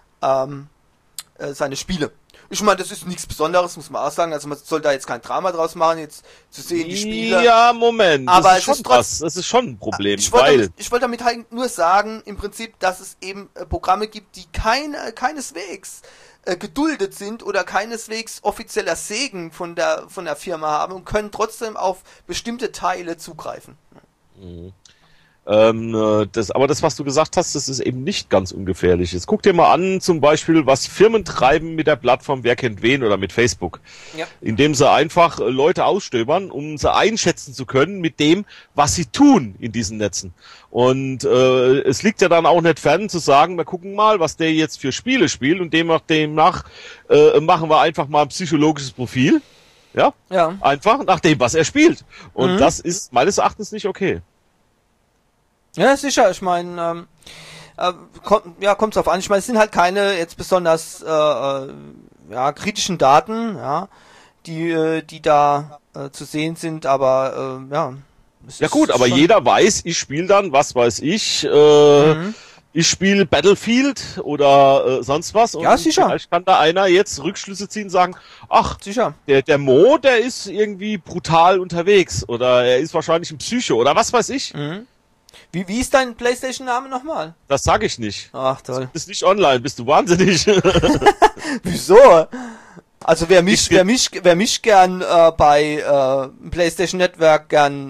Spiele. Ich meine, das ist nichts Besonderes, muss man auch sagen. Also man soll da jetzt kein Drama draus machen, jetzt zu sehen, die Spiele. Ja, Moment. Aber das ist schon was. Das ist schon ein Problem. Ich wollte damit halt nur sagen, im Prinzip, dass es eben Programme gibt, die keineswegs geduldet sind oder keineswegs offizieller Segen von der Firma haben und können trotzdem auf bestimmte Teile zugreifen. Mhm. Aber das, was du gesagt hast, das ist eben nicht ganz ungefährlich. Jetzt guck dir mal an, zum Beispiel, was Firmen treiben mit der Plattform Wer kennt wen oder mit Facebook. Ja. Indem sie einfach Leute ausstöbern, um sie einschätzen zu können mit dem, was sie tun in diesen Netzen. Und es liegt ja dann auch nicht fern zu sagen, wir gucken mal, was der jetzt für Spiele spielt und demnach machen wir einfach mal ein psychologisches Profil. Ja. Einfach nach dem, was er spielt. Und das ist meines Erachtens nicht okay. Ja, sicher, ich meine, kommt drauf an. Ich meine, es sind halt keine jetzt besonders kritischen Daten, ja, die da zu sehen sind, aber ja gut, aber jeder weiß, ich spiele dann, was weiß ich, ich spiele Battlefield oder sonst was. Und ja, sicher. Vielleicht kann da einer jetzt Rückschlüsse ziehen und sagen, ach, sicher. Der Mo, der ist irgendwie brutal unterwegs oder er ist wahrscheinlich ein Psycho oder was weiß ich. Mhm. Wie ist dein PlayStation-Name nochmal? Das sage ich nicht. Ach, toll. Du bist nicht online, bist du wahnsinnig. Wieso? Also wer mich gern bei PlayStation Network gern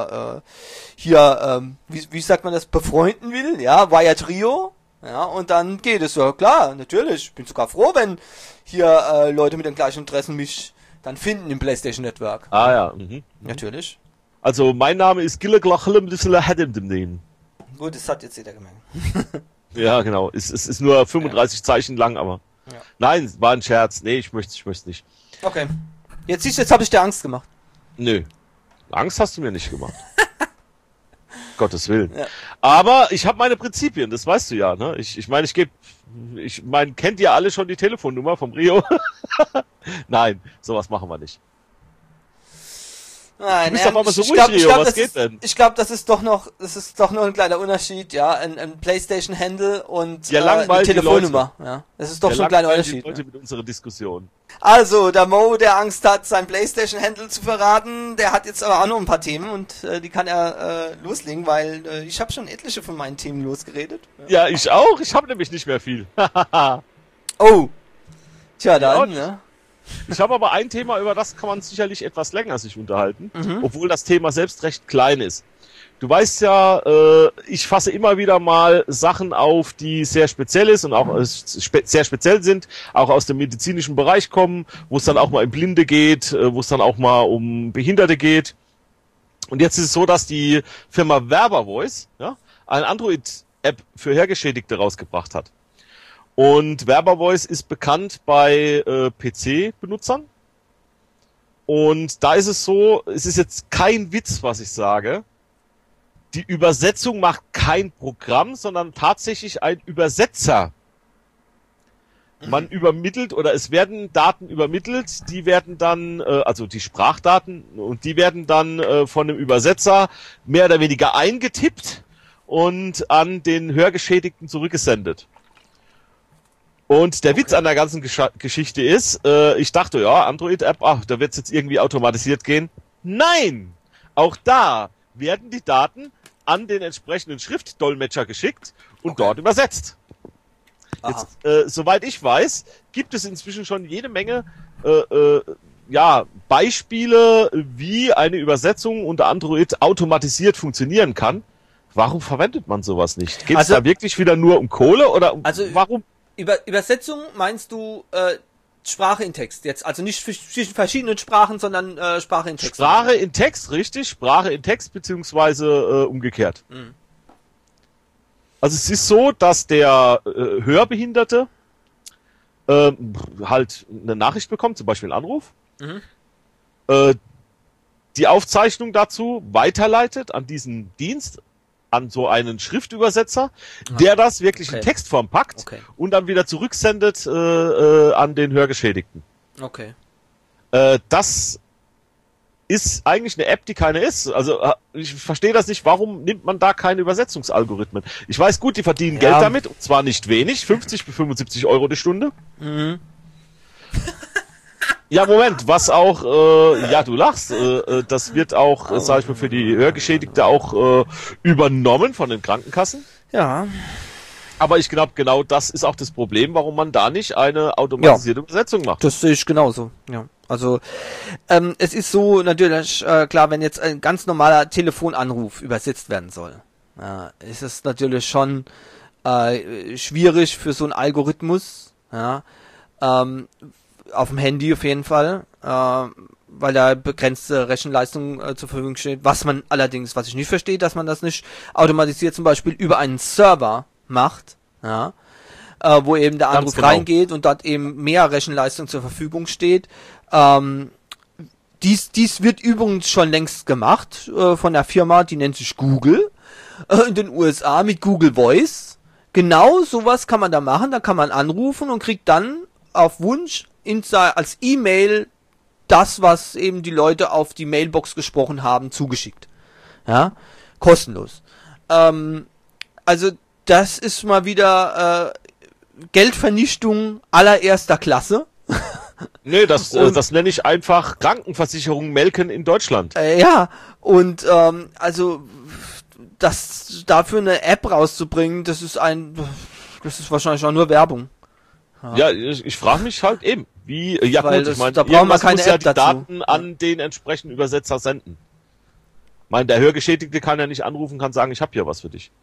wie sagt man das, befreunden will, ja, Via Trio, ja, und dann geht es ja, klar, natürlich. Ich bin sogar froh, wenn hier Leute mit den gleichen Interessen mich dann finden im PlayStation Network. Ah ja. Mhm. Natürlich. Also mein Name ist Gilleglachlem Hedemdemden. Gut, das hat jetzt jeder gemerkt. Ja, genau. Es ist nur 35 Zeichen lang, aber. Ja. Nein, war ein Scherz. Nee, ich möchte nicht. Okay. Jetzt habe ich dir Angst gemacht. Nö. Angst hast du mir nicht gemacht. Gottes Willen. Ja. Aber ich habe meine Prinzipien, das weißt du ja, ne? Ich meine, kennt ihr alle schon die Telefonnummer vom Rio? Nein, sowas machen wir nicht. Nein, ich glaube, das ist doch noch ein kleiner Unterschied, ja, ein PlayStation-Handle und eine Telefonnummer, ja. Das ist doch schon ein kleiner Unterschied. Leute mit unserer Diskussion. Also, der Mo, der Angst hat, sein PlayStation-Handle zu verraten, der hat jetzt aber auch noch ein paar Themen und die kann er loslegen, weil ich habe schon etliche von meinen Themen losgeredet. Ja, ich auch. Ich habe nämlich nicht mehr viel. Oh. Tja, dann, ne? Ich habe aber ein Thema, über das kann man sicherlich etwas länger sich unterhalten, obwohl das Thema selbst recht klein ist. Du weißt ja, ich fasse immer wieder mal Sachen auf, die sehr speziell ist und auch sehr speziell sind, auch aus dem medizinischen Bereich kommen, wo es dann auch mal um Blinde geht, wo es dann auch mal um Behinderte geht. Und jetzt ist es so, dass die Firma Verba-Voice, ja, eine Android-App für Hörgeschädigte rausgebracht hat. Und Verba-Voice ist bekannt bei PC-Benutzern. Und da ist es so, es ist jetzt kein Witz, was ich sage. Die Übersetzung macht kein Programm, sondern tatsächlich ein Übersetzer. Man übermittelt oder es werden Daten übermittelt, die werden dann, also die Sprachdaten, und die werden dann von dem Übersetzer mehr oder weniger eingetippt und an den Hörgeschädigten zurückgesendet. Und der Witz an der ganzen Geschichte ist, ich dachte, ja, Android-App, da wird es jetzt irgendwie automatisiert gehen. Nein! Auch da werden die Daten an den entsprechenden Schriftdolmetscher geschickt und dort übersetzt. Jetzt, soweit ich weiß, gibt es inzwischen schon jede Menge Beispiele, wie eine Übersetzung unter Android automatisiert funktionieren kann. Warum verwendet man sowas nicht? Geht es da wirklich wieder nur um Kohle oder warum? Übersetzung meinst du Sprache in Text jetzt? Also nicht zwischen verschiedenen Sprachen, sondern Sprache in Text. Sprache in Text, richtig. Sprache in Text beziehungsweise umgekehrt. Mhm. Also es ist so, dass der Hörbehinderte halt eine Nachricht bekommt, zum Beispiel einen Anruf, die Aufzeichnung dazu weiterleitet an diesen Dienst, an so einen Schriftübersetzer, der das wirklich in Textform packt und dann wieder zurücksendet an den Hörgeschädigten. Okay. Das ist eigentlich eine App, die keine ist. Also ich verstehe das nicht, warum nimmt man da keine Übersetzungsalgorithmen? Ich weiß gut, die verdienen Geld damit, und zwar nicht wenig, 50 bis 75 Euro die Stunde. Mhm. Ja, Moment, was auch, du lachst, das wird auch, sag ich mal, für die Hörgeschädigte auch übernommen von den Krankenkassen. Ja. Aber ich glaube, genau das ist auch das Problem, warum man da nicht eine automatisierte Übersetzung macht. Das sehe ich genauso, ja. Also, es ist so natürlich, klar, wenn jetzt ein ganz normaler Telefonanruf übersetzt werden soll, ist es natürlich schon schwierig für so einen Algorithmus, auf dem Handy auf jeden Fall, weil da begrenzte Rechenleistung zur Verfügung steht. Was ich nicht verstehe, dass man das nicht automatisiert zum Beispiel über einen Server macht, wo eben der Anruf reingeht und dort eben mehr Rechenleistung zur Verfügung steht. Dies wird übrigens schon längst gemacht von der Firma, die nennt sich Google, in den USA mit Google Voice. Genau sowas kann man da machen, da kann man anrufen und kriegt dann auf Wunsch als E-Mail das, was eben die Leute auf die Mailbox gesprochen haben, zugeschickt. Ja, kostenlos. Also das ist mal wieder Geldvernichtung allererster Klasse. Nee, das nenne ich einfach Krankenversicherung melken in Deutschland. Und also das dafür eine App rauszubringen, das ist wahrscheinlich auch nur Werbung. Ja, ich frage mich halt eben, wie, ich meine, da brauchen wir keine muss App die Daten an den entsprechenden Übersetzer senden. Ich meine, der Hörgeschädigte kann ja nicht anrufen, kann sagen, ich habe hier was für dich.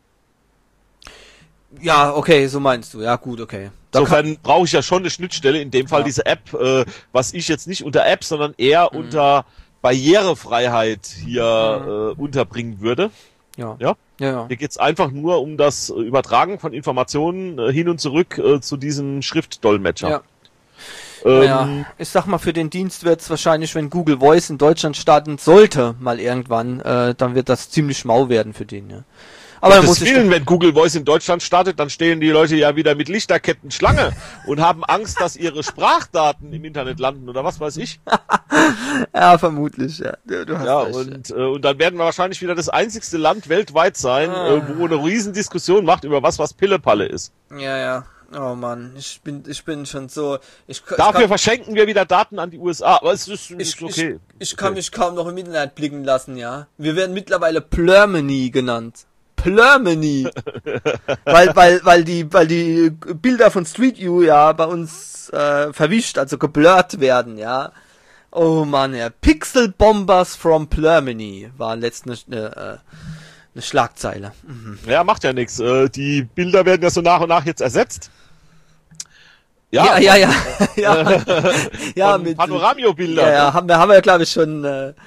Ja, okay, so meinst du. Ja, gut, okay. Insofern brauche ich ja schon eine Schnittstelle, in dem Fall diese App, was ich jetzt nicht unter App, sondern eher unter Barrierefreiheit hier unterbringen würde. Ja. Hier geht's einfach nur um das Übertragen von Informationen hin und zurück zu diesem Schriftdolmetscher. Ich sag mal, für den Dienst wird's wahrscheinlich, wenn Google Voice in Deutschland starten sollte, mal irgendwann, dann wird das ziemlich mau werden für den, ja. Aber wenn Google Voice in Deutschland startet, dann stehen die Leute ja wieder mit Lichterketten Schlange und haben Angst, dass ihre Sprachdaten im Internet landen oder was weiß ich. Ja, vermutlich, ja. Du hast recht, und dann werden wir wahrscheinlich wieder das einzigste Land weltweit sein, wo eine Riesendiskussion macht über was Pillepalle ist. Ja. Oh Mann, ich bin schon so. Dafür verschenken wir wieder Daten an die USA, aber es ist okay. Ich kann mich kaum noch im Internet blicken lassen, ja. Wir werden mittlerweile Plurmany genannt. Plurmany. weil die Bilder von Street View ja bei uns verwischt, also geblurrt werden, ja. Oh Mann, ja. Pixel Bombers from Plurmany war letztens eine Schlagzeile. Mhm. Ja, macht ja nichts. Die Bilder werden ja so nach und nach jetzt ersetzt. Ja, mit Panoramio-Bilder. Ja, haben wir glaube ich schon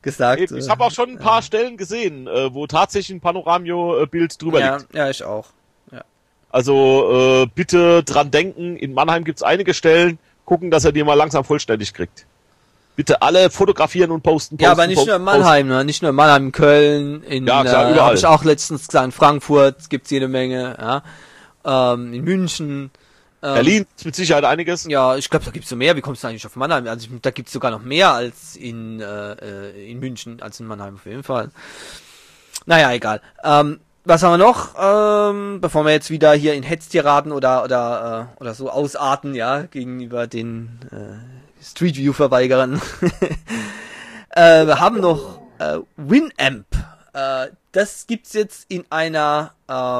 gesagt. Ich habe auch schon ein paar Stellen gesehen, wo tatsächlich ein Panoramio-Bild drüber liegt. Ja, ich auch. Ja. Also bitte dran denken, in Mannheim gibt's einige Stellen, gucken, dass er die mal langsam vollständig kriegt. Bitte alle fotografieren und posten. Ja, aber nicht nur in Mannheim, ne? Nicht nur in Mannheim, Köln, ja, klar, überall. Habe ich auch letztens gesagt, in Frankfurt gibt's jede Menge, ja. In München. Berlin ist mit Sicherheit einiges. Ja, ich glaube, da gibt's so mehr. Wie kommst du eigentlich auf Mannheim? Also da gibt's sogar noch mehr als in München, als in Mannheim auf jeden Fall. Naja, egal. Was haben wir noch? Bevor wir jetzt wieder hier in Hetztiraden oder so ausarten, ja, gegenüber den Street View Verweigerern. Wir haben noch Winamp. Das gibt's jetzt in einer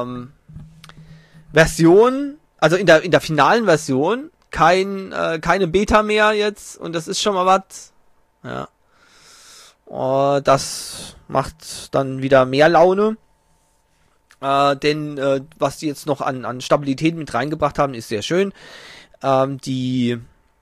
Version, also in der finalen Version, keine Beta mehr jetzt, und das ist schon mal was. Ja. Das macht dann wieder mehr Laune. Denn was die jetzt noch an Stabilität mit reingebracht haben, ist sehr schön. Die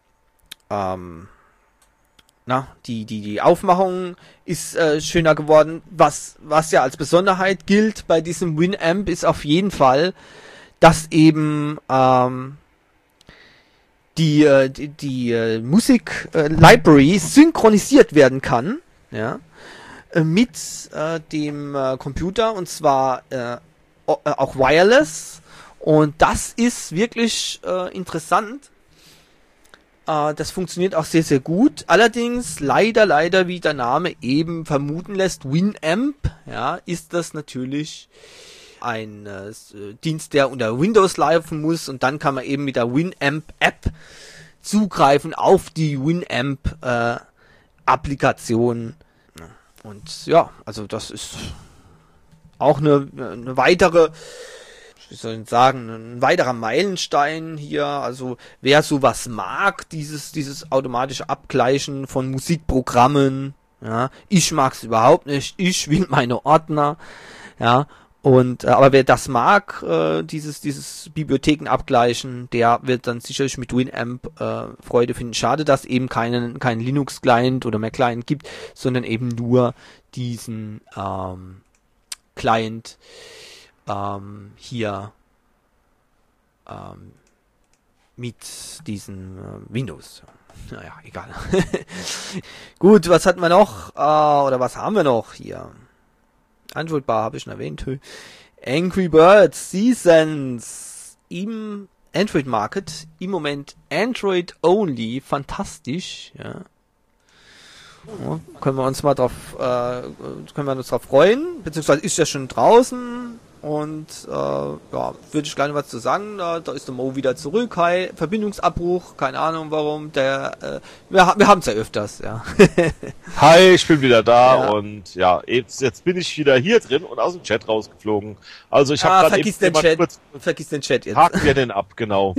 Aufmachung ist schöner geworden. Was ja als Besonderheit gilt bei diesem Winamp ist auf jeden Fall, dass eben die Musik Library synchronisiert werden kann, ja, mit dem Computer, und zwar auch wireless, und das ist wirklich interessant. Das funktioniert auch sehr, sehr gut. Allerdings, leider, wie der Name eben vermuten lässt, Winamp, ja, ist das natürlich ein Dienst, der unter Windows laufen muss, und dann kann man eben mit der Winamp-App zugreifen auf die Winamp-Applikation. Und ja, also das ist auch eine weitere, wie soll ich sagen, ein weiterer Meilenstein hier. Also wer sowas mag, dieses automatische Abgleichen von Musikprogrammen, ja, ich mag's überhaupt nicht, ich will meine Ordner, ja, und aber wer das mag, dieses Bibliotheken abgleichen, der wird dann sicherlich mit Winamp Freude finden. Schade, dass eben keinen Linux Client oder mehr Client gibt, sondern eben nur diesen Client hier mit diesen Windows. Naja, egal. Gut, was hatten wir noch? Oder was haben wir noch hier? Android Bar habe ich schon erwähnt. Angry Birds Seasons im Android Market. Im Moment Android Only. Fantastisch. Ja. Ja, können wir uns drauf freuen. Beziehungsweise ist ja schon draußen. Und ja, würde ich gleich was zu sagen. Da ist der Mo wieder zurück. Hi, Verbindungsabbruch, keine Ahnung warum. Wir haben es ja öfters, ja. Hi, ich bin wieder da, ja. Und ja, jetzt bin ich wieder hier drin und aus dem Chat rausgeflogen. Also ich habe gerade vergiss den Chat jetzt. Haken wir den ab, genau.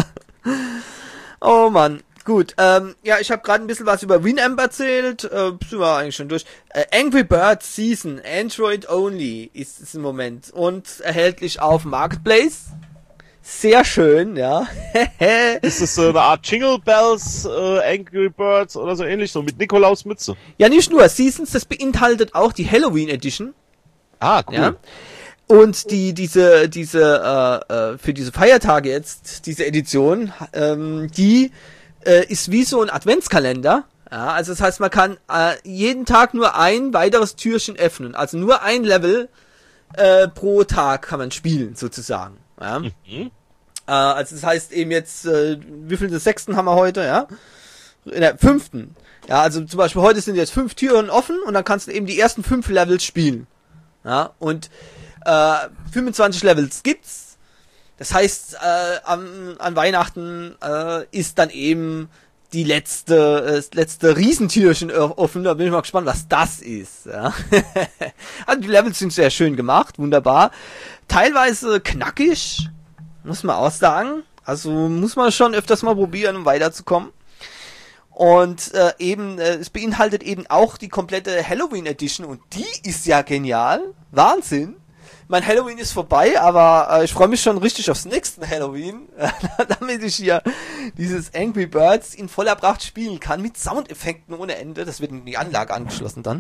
Oh Mann. Gut, ja, ich habe gerade ein bisschen was über Winamp erzählt, sind wir eigentlich schon durch. Angry Birds Season, Android Only ist es im Moment und erhältlich auf Marketplace. Sehr schön, ja. Ist es so eine Art Jingle Bells, Angry Birds oder so ähnlich, so mit Nikolaus Mütze? Ja, nicht nur Seasons, das beinhaltet auch die Halloween Edition. Ah, cool. Ja. Und diese für diese Feiertage jetzt, diese Edition, die ist wie so ein Adventskalender. Ja, also das heißt, man kann jeden Tag nur ein weiteres Türchen öffnen. Also nur ein Level pro Tag kann man spielen, sozusagen. Ja. Mhm. Also das heißt eben jetzt, wie viel des 6. haben wir heute, ja? In der 5. Ja, also zum Beispiel heute sind jetzt 5 Türen offen und dann kannst du eben die ersten 5 Levels spielen. Ja, und 25 Levels gibt's. Das heißt, an Weihnachten ist dann eben das letzte Riesentürchen offen. Da bin ich mal gespannt, was das ist. Ja. Also die Levels sind sehr schön gemacht, wunderbar. Teilweise knackig, muss man auch sagen. Also muss man schon öfters mal probieren, um weiterzukommen. Und es beinhaltet eben auch die komplette Halloween Edition, und die ist ja genial. Wahnsinn. mein Halloween ist vorbei, aber ich freue mich schon richtig aufs nächste Halloween, damit ich hier dieses Angry Birds in voller Pracht spielen kann, mit Soundeffekten ohne Ende. Das wird in die Anlage angeschlossen dann.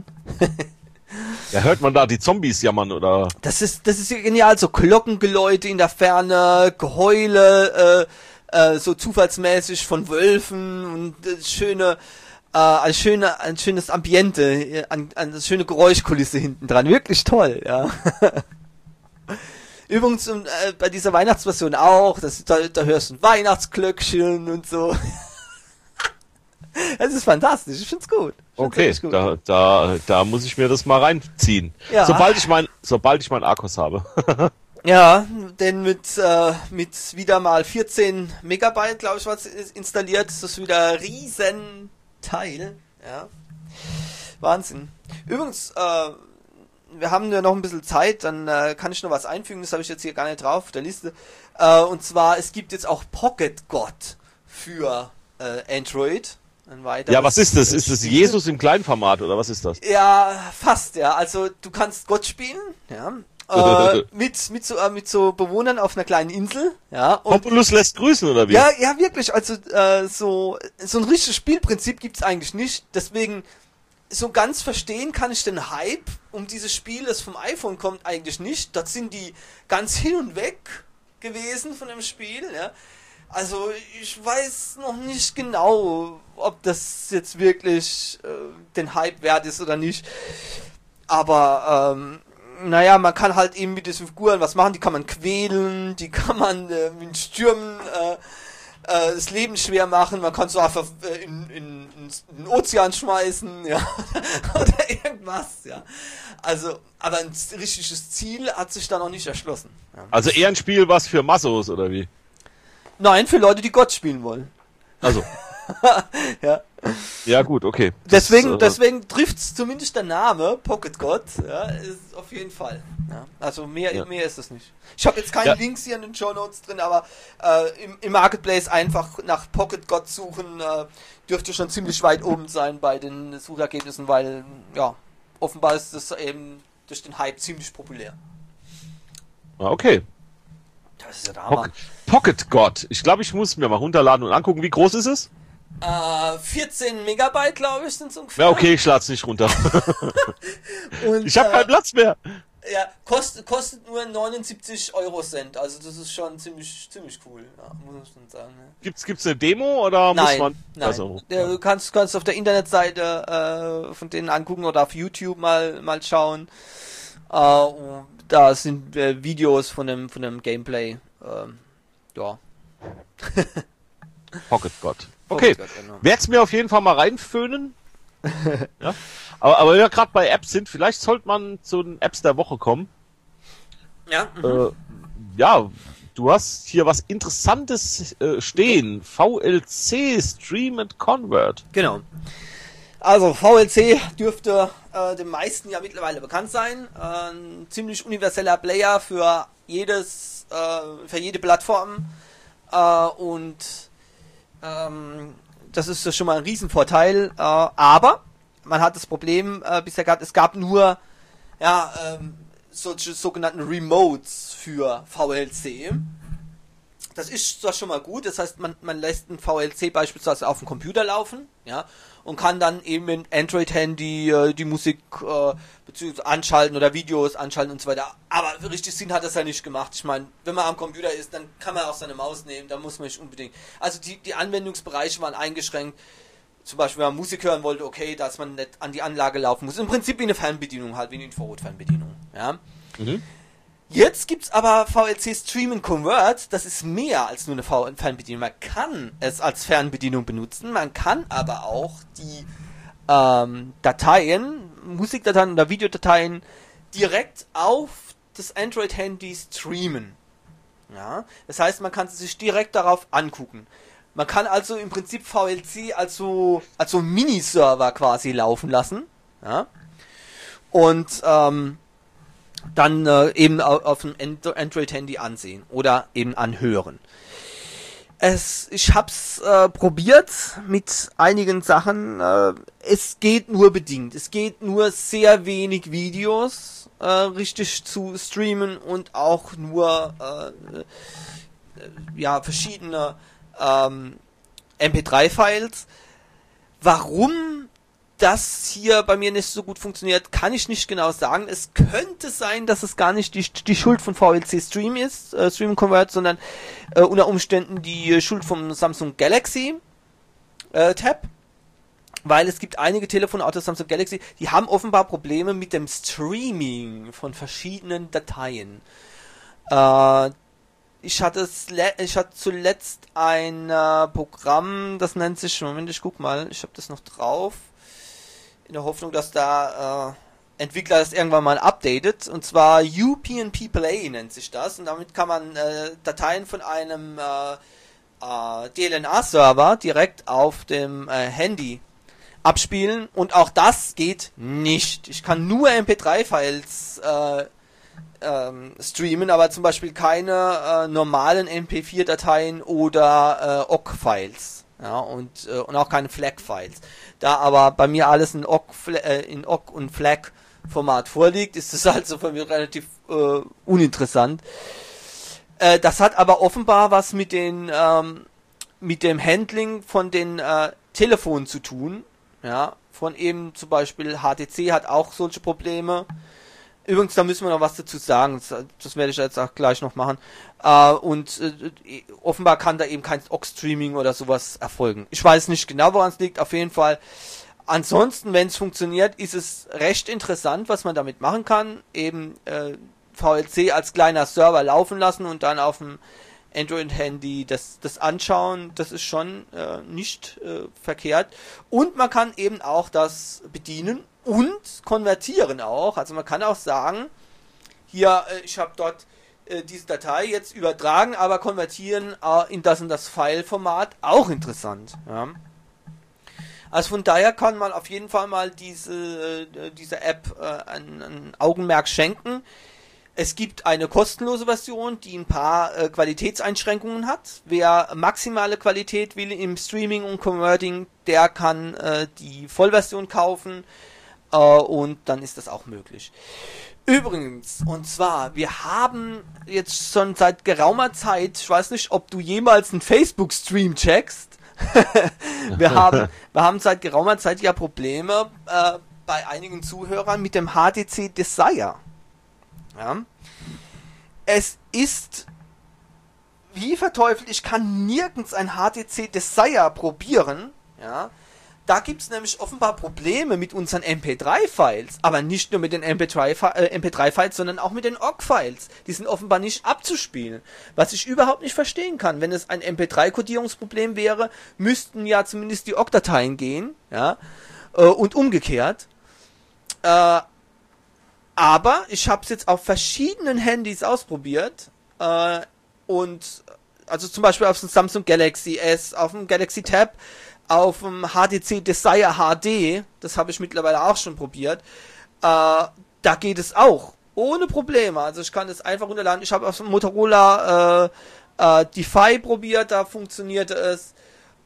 Ja, hört man da die Zombies jammern, oder? Das ist genial, so Glockengeläute in der Ferne, Geheule, so zufallsmäßig von Wölfen und ein schönes Ambiente, eine schöne Geräuschkulisse hinten dran. Wirklich toll, ja. Übrigens bei dieser Weihnachtsversion auch, da hörst du ein Weihnachtsglöckchen und so. Es ist fantastisch, ich find's gut. Okay, gut. Da muss ich mir das mal reinziehen. Ja. Sobald ich mein Arcos habe. Ja, denn mit wieder mal 14 Megabyte, glaube ich, was installiert, ist das wieder ein Riesenteil. Ja. Wahnsinn. Übrigens, wir haben ja noch ein bisschen Zeit, dann kann ich noch was einfügen, das habe ich jetzt hier gar nicht drauf auf der Liste. Und zwar, es gibt jetzt auch Pocket God für Android. Ja, was ist das? Ist das Jesus im Kleinformat oder was ist das? Ja, fast, ja. Also du kannst Gott spielen, ja. Mit so Bewohnern auf einer kleinen Insel, ja. Und Populus lässt grüßen, oder wie? Ja, wirklich. Also so ein richtiges Spielprinzip gibt's eigentlich nicht. Deswegen so ganz verstehen kann ich den Hype um dieses Spiel, das vom iPhone kommt, eigentlich nicht. Dort sind die ganz hin und weg gewesen von dem Spiel, ja. Also ich weiß noch nicht genau, ob das jetzt wirklich den Hype wert ist oder nicht. Aber naja, man kann halt eben mit diesen Figuren was machen, die kann man quälen, die kann man mit Stürmen das Leben schwer machen, man kann so einfach in den Ozean schmeißen, ja, oder irgendwas, ja. Also, aber ein richtiges Ziel hat sich da noch nicht erschlossen. Ja. Also eher ein Spiel, was für Massos, oder wie? Nein, für Leute, die Gott spielen wollen. Also. Ja. Ja, gut, okay. Deswegen trifft's zumindest der Name Pocket God, ja, ist auf jeden Fall. Ja. Also mehr ist das nicht. Ich habe jetzt keine Links hier in den Shownotes drin, aber im Marketplace einfach nach Pocket God suchen, dürfte schon ziemlich weit oben sein bei den Suchergebnissen, weil ja, offenbar ist das eben durch den Hype ziemlich populär. Okay. Das ist ja der Hammer. Pocket God. Ich glaube, ich muss mir mal runterladen und angucken. Wie groß ist es? 14 Megabyte, glaube ich, sind es ungefähr. Ja, okay, ich lade es nicht runter. Und, ich habe keinen Platz mehr. Ja, kostet nur 79 Eurocent. Also das ist schon ziemlich cool, ja, muss man sagen. Ja. Gibt's eine Demo oder muss man? Nein. Also, Du kannst auf der Internetseite von denen angucken oder auf YouTube mal schauen. Da sind Videos von dem Gameplay. Ja. Pocket God. Okay, genau. werd's mir auf jeden Fall mal reinföhnen. Ja. Aber wenn wir gerade bei Apps sind, vielleicht sollte man zu den Apps der Woche kommen. Ja. Ja, du hast hier was Interessantes stehen. VLC, Stream and Convert. Genau. Also VLC dürfte den meisten ja mittlerweile bekannt sein. Ein ziemlich universeller Player für jede Plattform. Und das ist schon mal ein Riesenvorteil. Aber man hat das Problem bisher gehabt, es gab nur solche sogenannten Remotes für VLC. Das ist zwar schon mal gut, das heißt, man lässt ein VLC beispielsweise auf dem Computer laufen, ja, und kann dann eben mit Android-Handy die Musik anschalten oder Videos anschalten und so weiter. Aber richtig Sinn hat das ja nicht gemacht. Ich meine, wenn man am Computer ist, dann kann man auch seine Maus nehmen, da muss man nicht unbedingt. Also die Anwendungsbereiche waren eingeschränkt. Zum Beispiel, wenn man Musik hören wollte, okay, dass man nicht an die Anlage laufen muss. Im Prinzip wie eine Fernbedienung halt, wie eine Infrarot-Fernbedienung, ja. Mhm. Jetzt gibt's aber VLC Stream and Convert, das ist mehr als nur eine Fernbedienung. Man kann es als Fernbedienung benutzen, man kann aber auch die Dateien, Musikdateien oder Videodateien direkt auf das Android-Handy streamen. Ja, das heißt, man kann sie sich direkt darauf angucken. Man kann also im Prinzip VLC als so Miniserver quasi laufen lassen. Ja, und dann eben auf dem Android-Handy ansehen oder eben anhören. Ich hab's probiert mit einigen Sachen. Es geht nur bedingt. Es geht nur sehr wenig Videos richtig zu streamen und auch nur verschiedene MP3-Files. Warum das hier bei mir nicht so gut funktioniert, kann ich nicht genau sagen. Es könnte sein, dass es gar nicht die Schuld von VLC Stream ist, Stream Convert, sondern unter Umständen die Schuld vom Samsung Galaxy Tab. Weil es gibt einige Telefone, auch das Samsung Galaxy, die haben offenbar Probleme mit dem Streaming von verschiedenen Dateien. Ich hatte zuletzt ein Programm, das nennt sich, Moment, ich guck mal, ich habe das noch drauf, in der Hoffnung, dass da Entwickler das irgendwann mal updatet, und zwar UPnP Play nennt sich das, und damit kann man Dateien von einem DLNA-Server direkt auf dem Handy abspielen, und auch das geht nicht. Ich kann nur MP3-Files streamen, aber zum Beispiel keine normalen MP4-Dateien oder OGG-Files, ja, und auch keine FLAC-Files. Da aber bei mir alles in OGG und FLAC-Format vorliegt, ist das also für mich relativ uninteressant. Das hat aber offenbar was mit dem Handling von den Telefonen zu tun, ja, von eben zum Beispiel HTC hat auch solche Probleme. Übrigens, da müssen wir noch was dazu sagen, das werde ich jetzt auch gleich noch machen. Offenbar kann da eben kein OGG-Streaming oder sowas erfolgen. Ich weiß nicht genau, woran es liegt, auf jeden Fall. Ansonsten, wenn es funktioniert, ist es recht interessant, was man damit machen kann. Eben VLC als kleiner Server laufen lassen und dann auf dem Android-Handy das anschauen, das ist schon nicht verkehrt. Und man kann eben auch das bedienen und konvertieren auch. Also man kann auch sagen, hier, ich habe dort diese Datei jetzt übertragen, aber konvertieren in das und das File-Format, auch interessant. Ja. Also von daher kann man auf jeden Fall mal diese App ein Augenmerk schenken. Es gibt eine kostenlose Version, die ein paar Qualitätseinschränkungen hat. Wer maximale Qualität will im Streaming und Converting, der kann die Vollversion kaufen. Und dann ist das auch möglich. Übrigens, und zwar, wir haben jetzt schon seit geraumer Zeit, ich weiß nicht, ob du jemals einen Facebook-Stream checkst, wir haben seit geraumer Zeit ja Probleme bei einigen Zuhörern mit dem HTC Desire. Ja. Es ist wie verteufelt, ich kann nirgends ein HTC Desire probieren, ja. Da gibt es nämlich offenbar Probleme mit unseren MP3-Files, aber nicht nur mit den MP3-Files, sondern auch mit den OGG-Files. Die sind offenbar nicht abzuspielen, was ich überhaupt nicht verstehen kann. Wenn es ein MP3-Kodierungsproblem wäre, müssten ja zumindest die OGG-Dateien gehen, ja, und umgekehrt. Aber ich habe es jetzt auf verschiedenen Handys ausprobiert, und also zum Beispiel auf dem Samsung Galaxy S, auf dem Galaxy Tab, auf dem HTC Desire HD, das habe ich mittlerweile auch schon probiert, da geht es auch, ohne Probleme, also ich kann es einfach runterladen. Ich habe auf dem Motorola Defy probiert, da funktioniert es,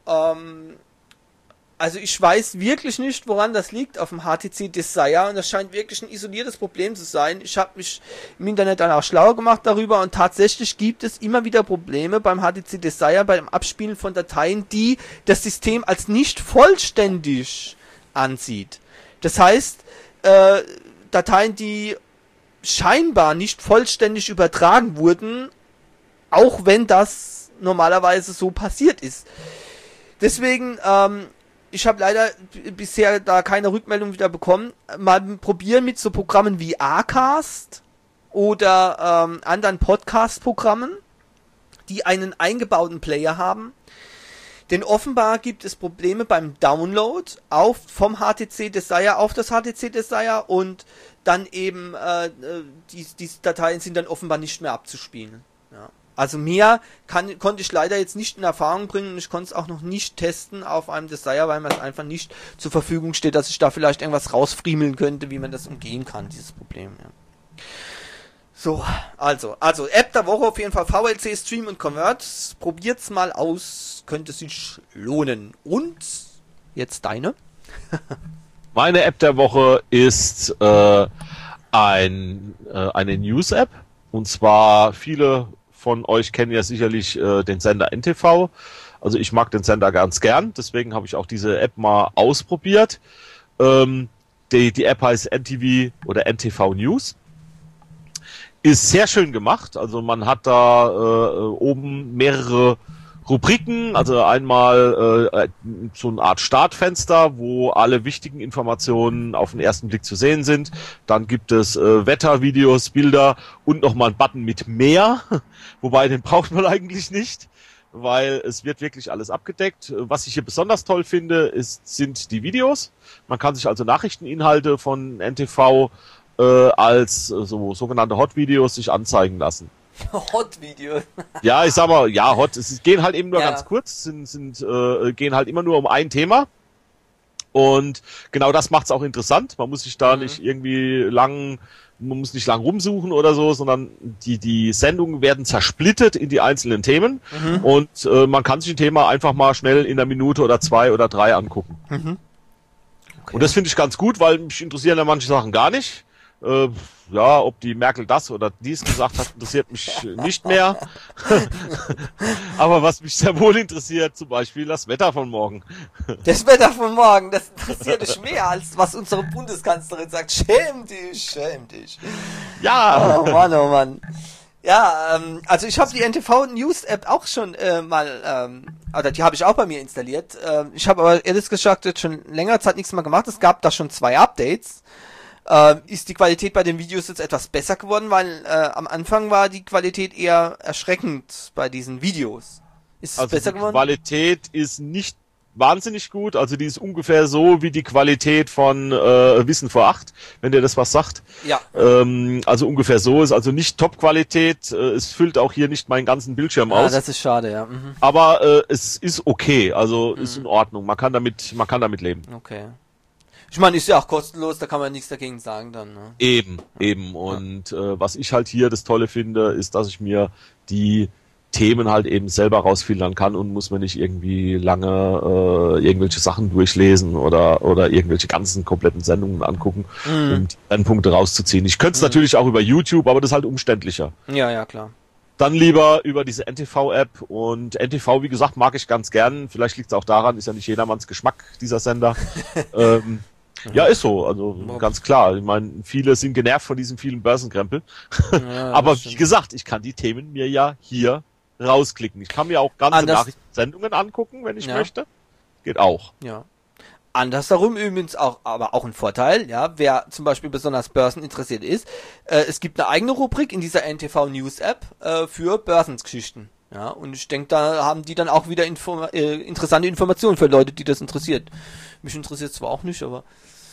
also ich weiß wirklich nicht, woran das liegt auf dem HTC Desire, und das scheint wirklich ein isoliertes Problem zu sein. Ich habe mich im Internet dann auch schlau gemacht darüber, und tatsächlich gibt es immer wieder Probleme beim HTC Desire, beim Abspielen von Dateien, die das System als nicht vollständig ansieht. Das heißt, Dateien, die scheinbar nicht vollständig übertragen wurden, auch wenn das normalerweise so passiert ist. Deswegen, ich habe leider bisher da keine Rückmeldung wieder bekommen. Mal probieren mit so Programmen wie Acast oder anderen Podcast-Programmen, die einen eingebauten Player haben. Denn offenbar gibt es Probleme beim Download vom HTC Desire auf das HTC Desire, und dann eben diese Dateien sind dann offenbar nicht mehr abzuspielen. Ja. Also mehr konnte ich leider jetzt nicht in Erfahrung bringen, und ich konnte es auch noch nicht testen auf einem Desire, weil mir es einfach nicht zur Verfügung steht, dass ich da vielleicht irgendwas rausfriemeln könnte, wie man das umgehen kann, dieses Problem. Ja. So, also App der Woche auf jeden Fall VLC Stream und Convert. Probiert's mal aus, könnte sich lohnen. Und jetzt deine? Meine App der Woche ist eine News-App. Und zwar viele von euch kennen ja sicherlich den Sender NTV. Also ich mag den Sender ganz gern. Deswegen habe ich auch diese App mal ausprobiert. Die App heißt NTV oder NTV News. Ist sehr schön gemacht. Also man hat da oben mehrere Rubriken. Also einmal so eine Art Startfenster, wo alle wichtigen Informationen auf den ersten Blick zu sehen sind. Dann gibt es Wettervideos, Bilder und nochmal einen Button mit mehr. Wobei, den braucht man eigentlich nicht, weil es wird wirklich alles abgedeckt. Was ich hier besonders toll finde, sind die Videos. Man kann sich also Nachrichteninhalte von NTV als sogenannte Hot-Videos sich anzeigen lassen. Hot-Videos? Ja, ich sag mal, ja, Hot. Es gehen halt eben nur ganz kurz, gehen halt immer nur um ein Thema. Und genau das macht's auch interessant. Man muss sich da nicht man muss nicht lang rumsuchen oder so, sondern die Sendungen werden zersplittet in die einzelnen Themen und man kann sich ein Thema einfach mal schnell in einer Minute oder 2 oder 3 angucken. Okay. Und das finde ich ganz gut, weil mich interessieren ja manche Sachen gar nicht. Ob die Merkel das oder dies gesagt hat, interessiert mich nicht mehr. Aber was mich sehr wohl interessiert, zum Beispiel das Wetter von morgen. Das Wetter von morgen, das interessiert dich mehr, als was unsere Bundeskanzlerin sagt. Schäm dich, schäm dich. Ja. Oh Mann, oh Mann. Ja, also ich habe die NTV News App auch schon oder die habe ich auch bei mir installiert. Ich habe aber ehrlich gesagt jetzt schon längere Zeit nichts mehr gemacht. Es gab da schon 2 Updates. Ist die Qualität bei den Videos jetzt etwas besser geworden, weil am Anfang war die Qualität eher erschreckend bei diesen Videos. Ist es besser geworden? Die Qualität ist nicht wahnsinnig gut, also die ist ungefähr so wie die Qualität von Wissen vor 8, wenn dir das was sagt. Ja. Also ungefähr so, ist also nicht Top-Qualität, es füllt auch hier nicht meinen ganzen Bildschirm aus. Das ist schade, ja. Aber es ist okay, also ist in Ordnung, man kann damit leben. Okay. Ich meine, ist ja auch kostenlos, da kann man nichts dagegen sagen dann. Ne? Eben. Und was ich halt hier das Tolle finde, ist, dass ich mir die Themen halt eben selber rausfiltern kann und muss mir nicht irgendwie lange irgendwelche Sachen durchlesen oder irgendwelche ganzen kompletten Sendungen angucken, um die Brennpunkte rauszuziehen. Ich könnte es natürlich auch über YouTube, aber das ist halt umständlicher. Ja, klar. Dann lieber über diese NTV-App und NTV, wie gesagt, mag ich ganz gern. Vielleicht liegt es auch daran, ist ja nicht jedermanns Geschmack, dieser Sender. Ja, ist so, also ganz klar. Ich meine, viele sind genervt von diesem vielen Börsenkrempel. Ja, aber wie gesagt, ich kann die Themen mir ja hier rausklicken. Ich kann mir auch ganze Nachrichtensendungen angucken, wenn ich möchte. Geht auch. Ja. Andersherum übrigens aber auch ein Vorteil, ja, wer zum Beispiel besonders börseninteressiert ist. Es gibt eine eigene Rubrik in dieser NTV News App für Börsengeschichten. Ja, und ich denke, da haben die dann auch wieder interessante Informationen für Leute, die das interessiert. Mich interessiert zwar auch nicht, aber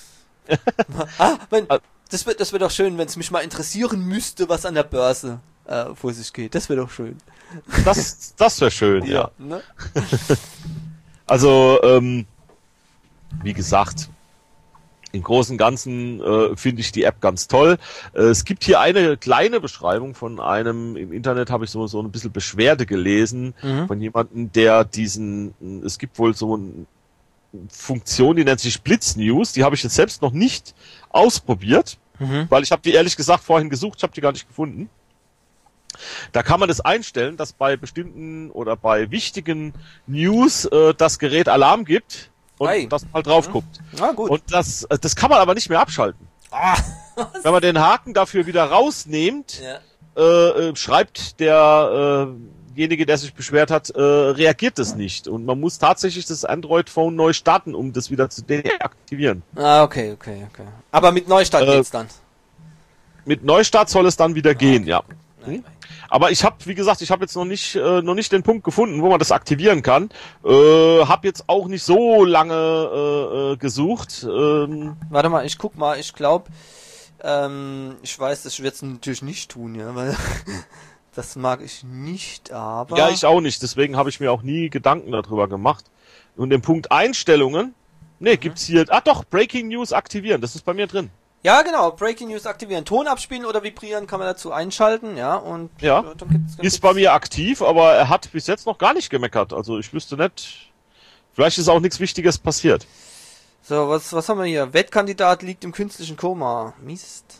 das wäre doch schön, wenn es mich mal interessieren müsste, was an der Börse vor sich geht. Das wäre doch schön. Das wäre schön, ja. Ne? Also, wie gesagt, im Großen und Ganzen finde ich die App ganz toll. Es gibt hier eine kleine Beschreibung von im Internet habe ich so ein bisschen Beschwerde gelesen von jemandem, der es gibt wohl so eine Funktion, die nennt sich Blitz News, die habe ich jetzt selbst noch nicht ausprobiert, weil ich habe die ehrlich gesagt vorhin gesucht, ich habe die gar nicht gefunden. Da kann man das einstellen, dass bei bestimmten oder bei wichtigen News das Gerät Alarm gibt und das mal drauf guckt. Gut. Und das kann man aber nicht mehr abschalten. Wenn man den Haken dafür wieder rausnimmt, schreibt derjenige, der sich beschwert hat, reagiert das nicht. Und man muss tatsächlich das Android-Phone neu starten, um das wieder zu deaktivieren. Okay. Aber mit Neustart geht's dann? Mit Neustart soll es dann wieder gehen, ja. Aber ich habe, wie gesagt, jetzt noch nicht den Punkt gefunden, wo man das aktivieren kann. Hab jetzt auch nicht so lange gesucht. Warte mal, ich guck mal. Ich glaube, ich weiß, das werde es natürlich nicht tun, ja, weil das mag ich nicht, aber... Ja, ich auch nicht. Deswegen habe ich mir auch nie Gedanken darüber gemacht. Und den Punkt Einstellungen, gibt's hier... doch, Breaking News aktivieren. Das ist bei mir drin. Ja, genau. Breaking News aktivieren. Ton abspielen oder vibrieren kann man dazu einschalten, ja. Und Ja, dann ist bei mir aktiv, aber er hat bis jetzt noch gar nicht gemeckert. Also ich wüsste nicht, vielleicht ist auch nichts Wichtiges passiert. So, was haben wir hier? Wettkandidat liegt im künstlichen Koma. Mist.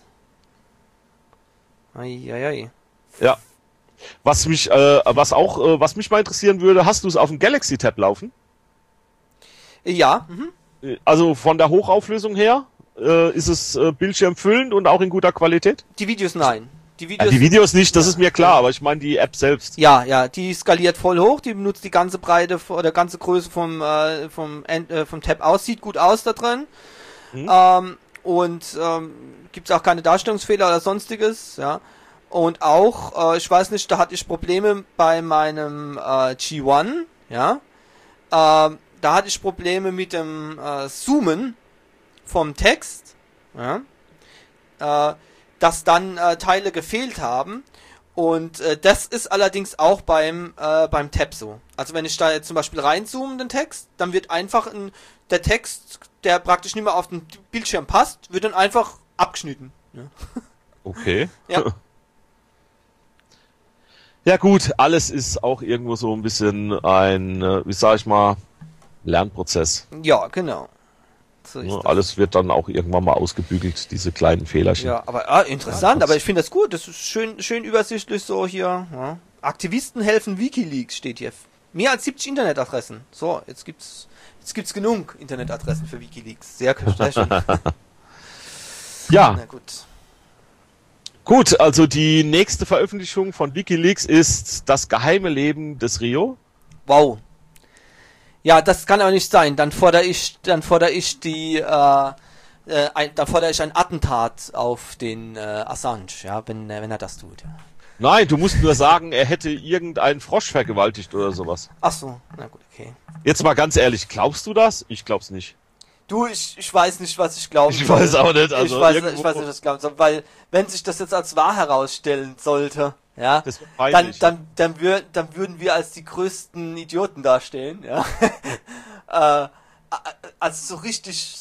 Eieiei. Ja. Was mich mal interessieren würde, hast du es auf dem Galaxy Tab laufen? Ja. Also von der Hochauflösung her, ist es bildschirmfüllend und auch in guter Qualität? Die Videos nein. Die Videos nicht, das ist mir klar, aber ich meine die App selbst. Ja, die skaliert voll hoch, die benutzt die ganze Breite oder ganze Größe vom Tab aus, sieht gut aus da drin. Gibt's auch keine Darstellungsfehler oder sonstiges, ja. Und auch, ich weiß nicht, da hatte ich Probleme bei meinem G1, ja. Da hatte ich Probleme mit dem Zoomen vom Text, ja. Dass dann Teile gefehlt haben. Und das ist allerdings auch beim Tab so. Also wenn ich da jetzt zum Beispiel reinzoome den Text, dann wird einfach der Text, der praktisch nicht mehr auf den Bildschirm passt, wird dann einfach abgeschnitten. Ja. Okay. Ja. Ja gut, alles ist auch irgendwo so ein bisschen ein, wie sag ich mal, Lernprozess. Ja, genau. So ist das. Alles wird dann auch irgendwann mal ausgebügelt, diese kleinen Fehlerchen. Ja, aber interessant, aber ich finde das gut, das ist schön übersichtlich so hier. Ja. Aktivisten helfen WikiLeaks steht hier. Mehr als 70 Internetadressen. So, jetzt gibt's genug Internetadressen für WikiLeaks. Sehr schön. Ja. Na gut. Gut, also die nächste Veröffentlichung von WikiLeaks ist das geheime Leben des Rio. Wow. Ja, das kann aber nicht sein. Dann fordere ich ein Attentat auf den Assange, ja, wenn er das tut. Nein, du musst nur sagen, er hätte irgendeinen Frosch vergewaltigt oder sowas. Ach so, na gut, okay. Jetzt mal ganz ehrlich, glaubst du das? Ich glaub's nicht. Du, ich weiß nicht, was ich glaube. Ich weiß auch nicht. Also ich weiß nicht, was ich glauben soll, weil wenn sich das jetzt als wahr herausstellen sollte, ja, dann würden wir als die größten Idioten dastehen, ja. Also so richtig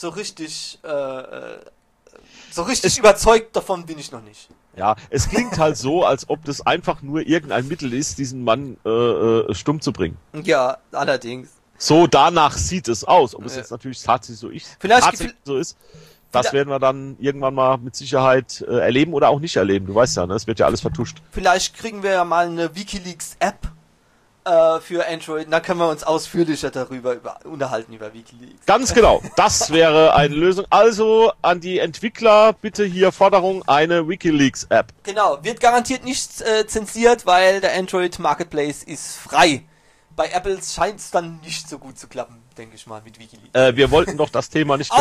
überzeugt davon bin ich noch nicht. Ja, es klingt halt so, als ob das einfach nur irgendein Mittel ist, diesen Mann stumm zu bringen. Ja, allerdings. So danach sieht es aus. Ob es jetzt natürlich tatsächlich so ist, das werden wir dann irgendwann mal mit Sicherheit erleben oder auch nicht erleben. Du weißt ja, ne? Es wird ja alles vertuscht. Vielleicht kriegen wir ja mal eine WikiLeaks-App für Android. Dann können wir uns ausführlicher darüber unterhalten, über WikiLeaks. Ganz genau. Das wäre eine Lösung. Also an die Entwickler bitte hier Forderung, eine WikiLeaks-App. Genau. Wird garantiert nicht zensiert, weil der Android Marketplace ist frei. Bei Apple scheint es dann nicht so gut zu klappen, denke ich mal, mit WikiLeaks. Wir wollten doch das Thema nicht...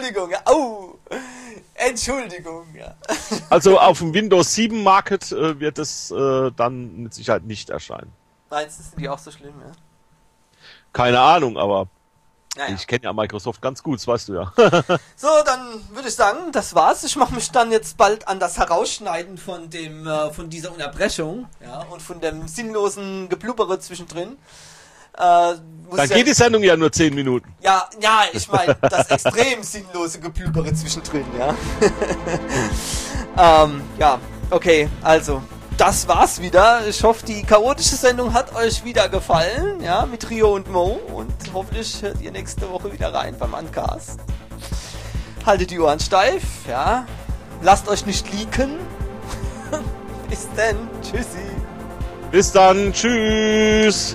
Entschuldigung, ja. Also auf dem Windows 7 Market wird es dann mit Sicherheit nicht erscheinen. Meinst du, sind die auch so schlimm, ja? Keine Ahnung, aber naja. Ich kenne ja Microsoft ganz gut, das weißt du ja. So, dann würde ich sagen, das war's. Ich mache mich dann jetzt bald an das Herausschneiden von dieser Unterbrechung, ja, und von dem sinnlosen Geblubbere zwischendrin. Dann geht die Sendung ja nur 10 Minuten. Ja, ich meine, das extrem sinnlose Geblubere zwischendrin, ja. Ja, okay, also, das war's wieder. Ich hoffe, die chaotische Sendung hat euch wieder gefallen, ja, mit Rio und Mo, und hoffentlich hört ihr nächste Woche wieder rein beim Uncast. Haltet die Ohren steif, ja. Lasst euch nicht leaken. Bis dann, tschüssi. Bis dann, tschüss.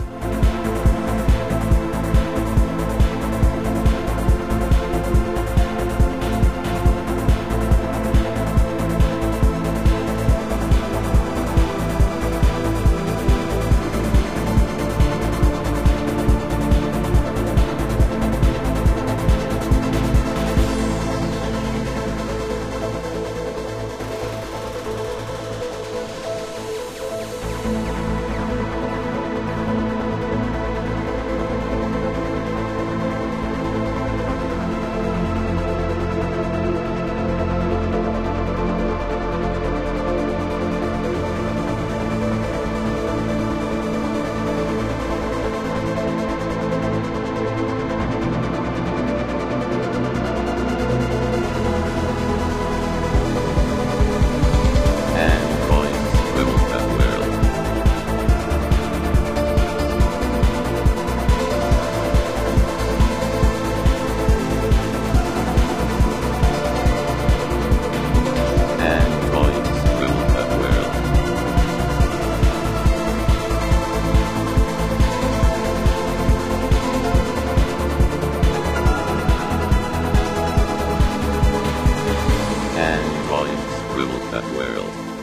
World.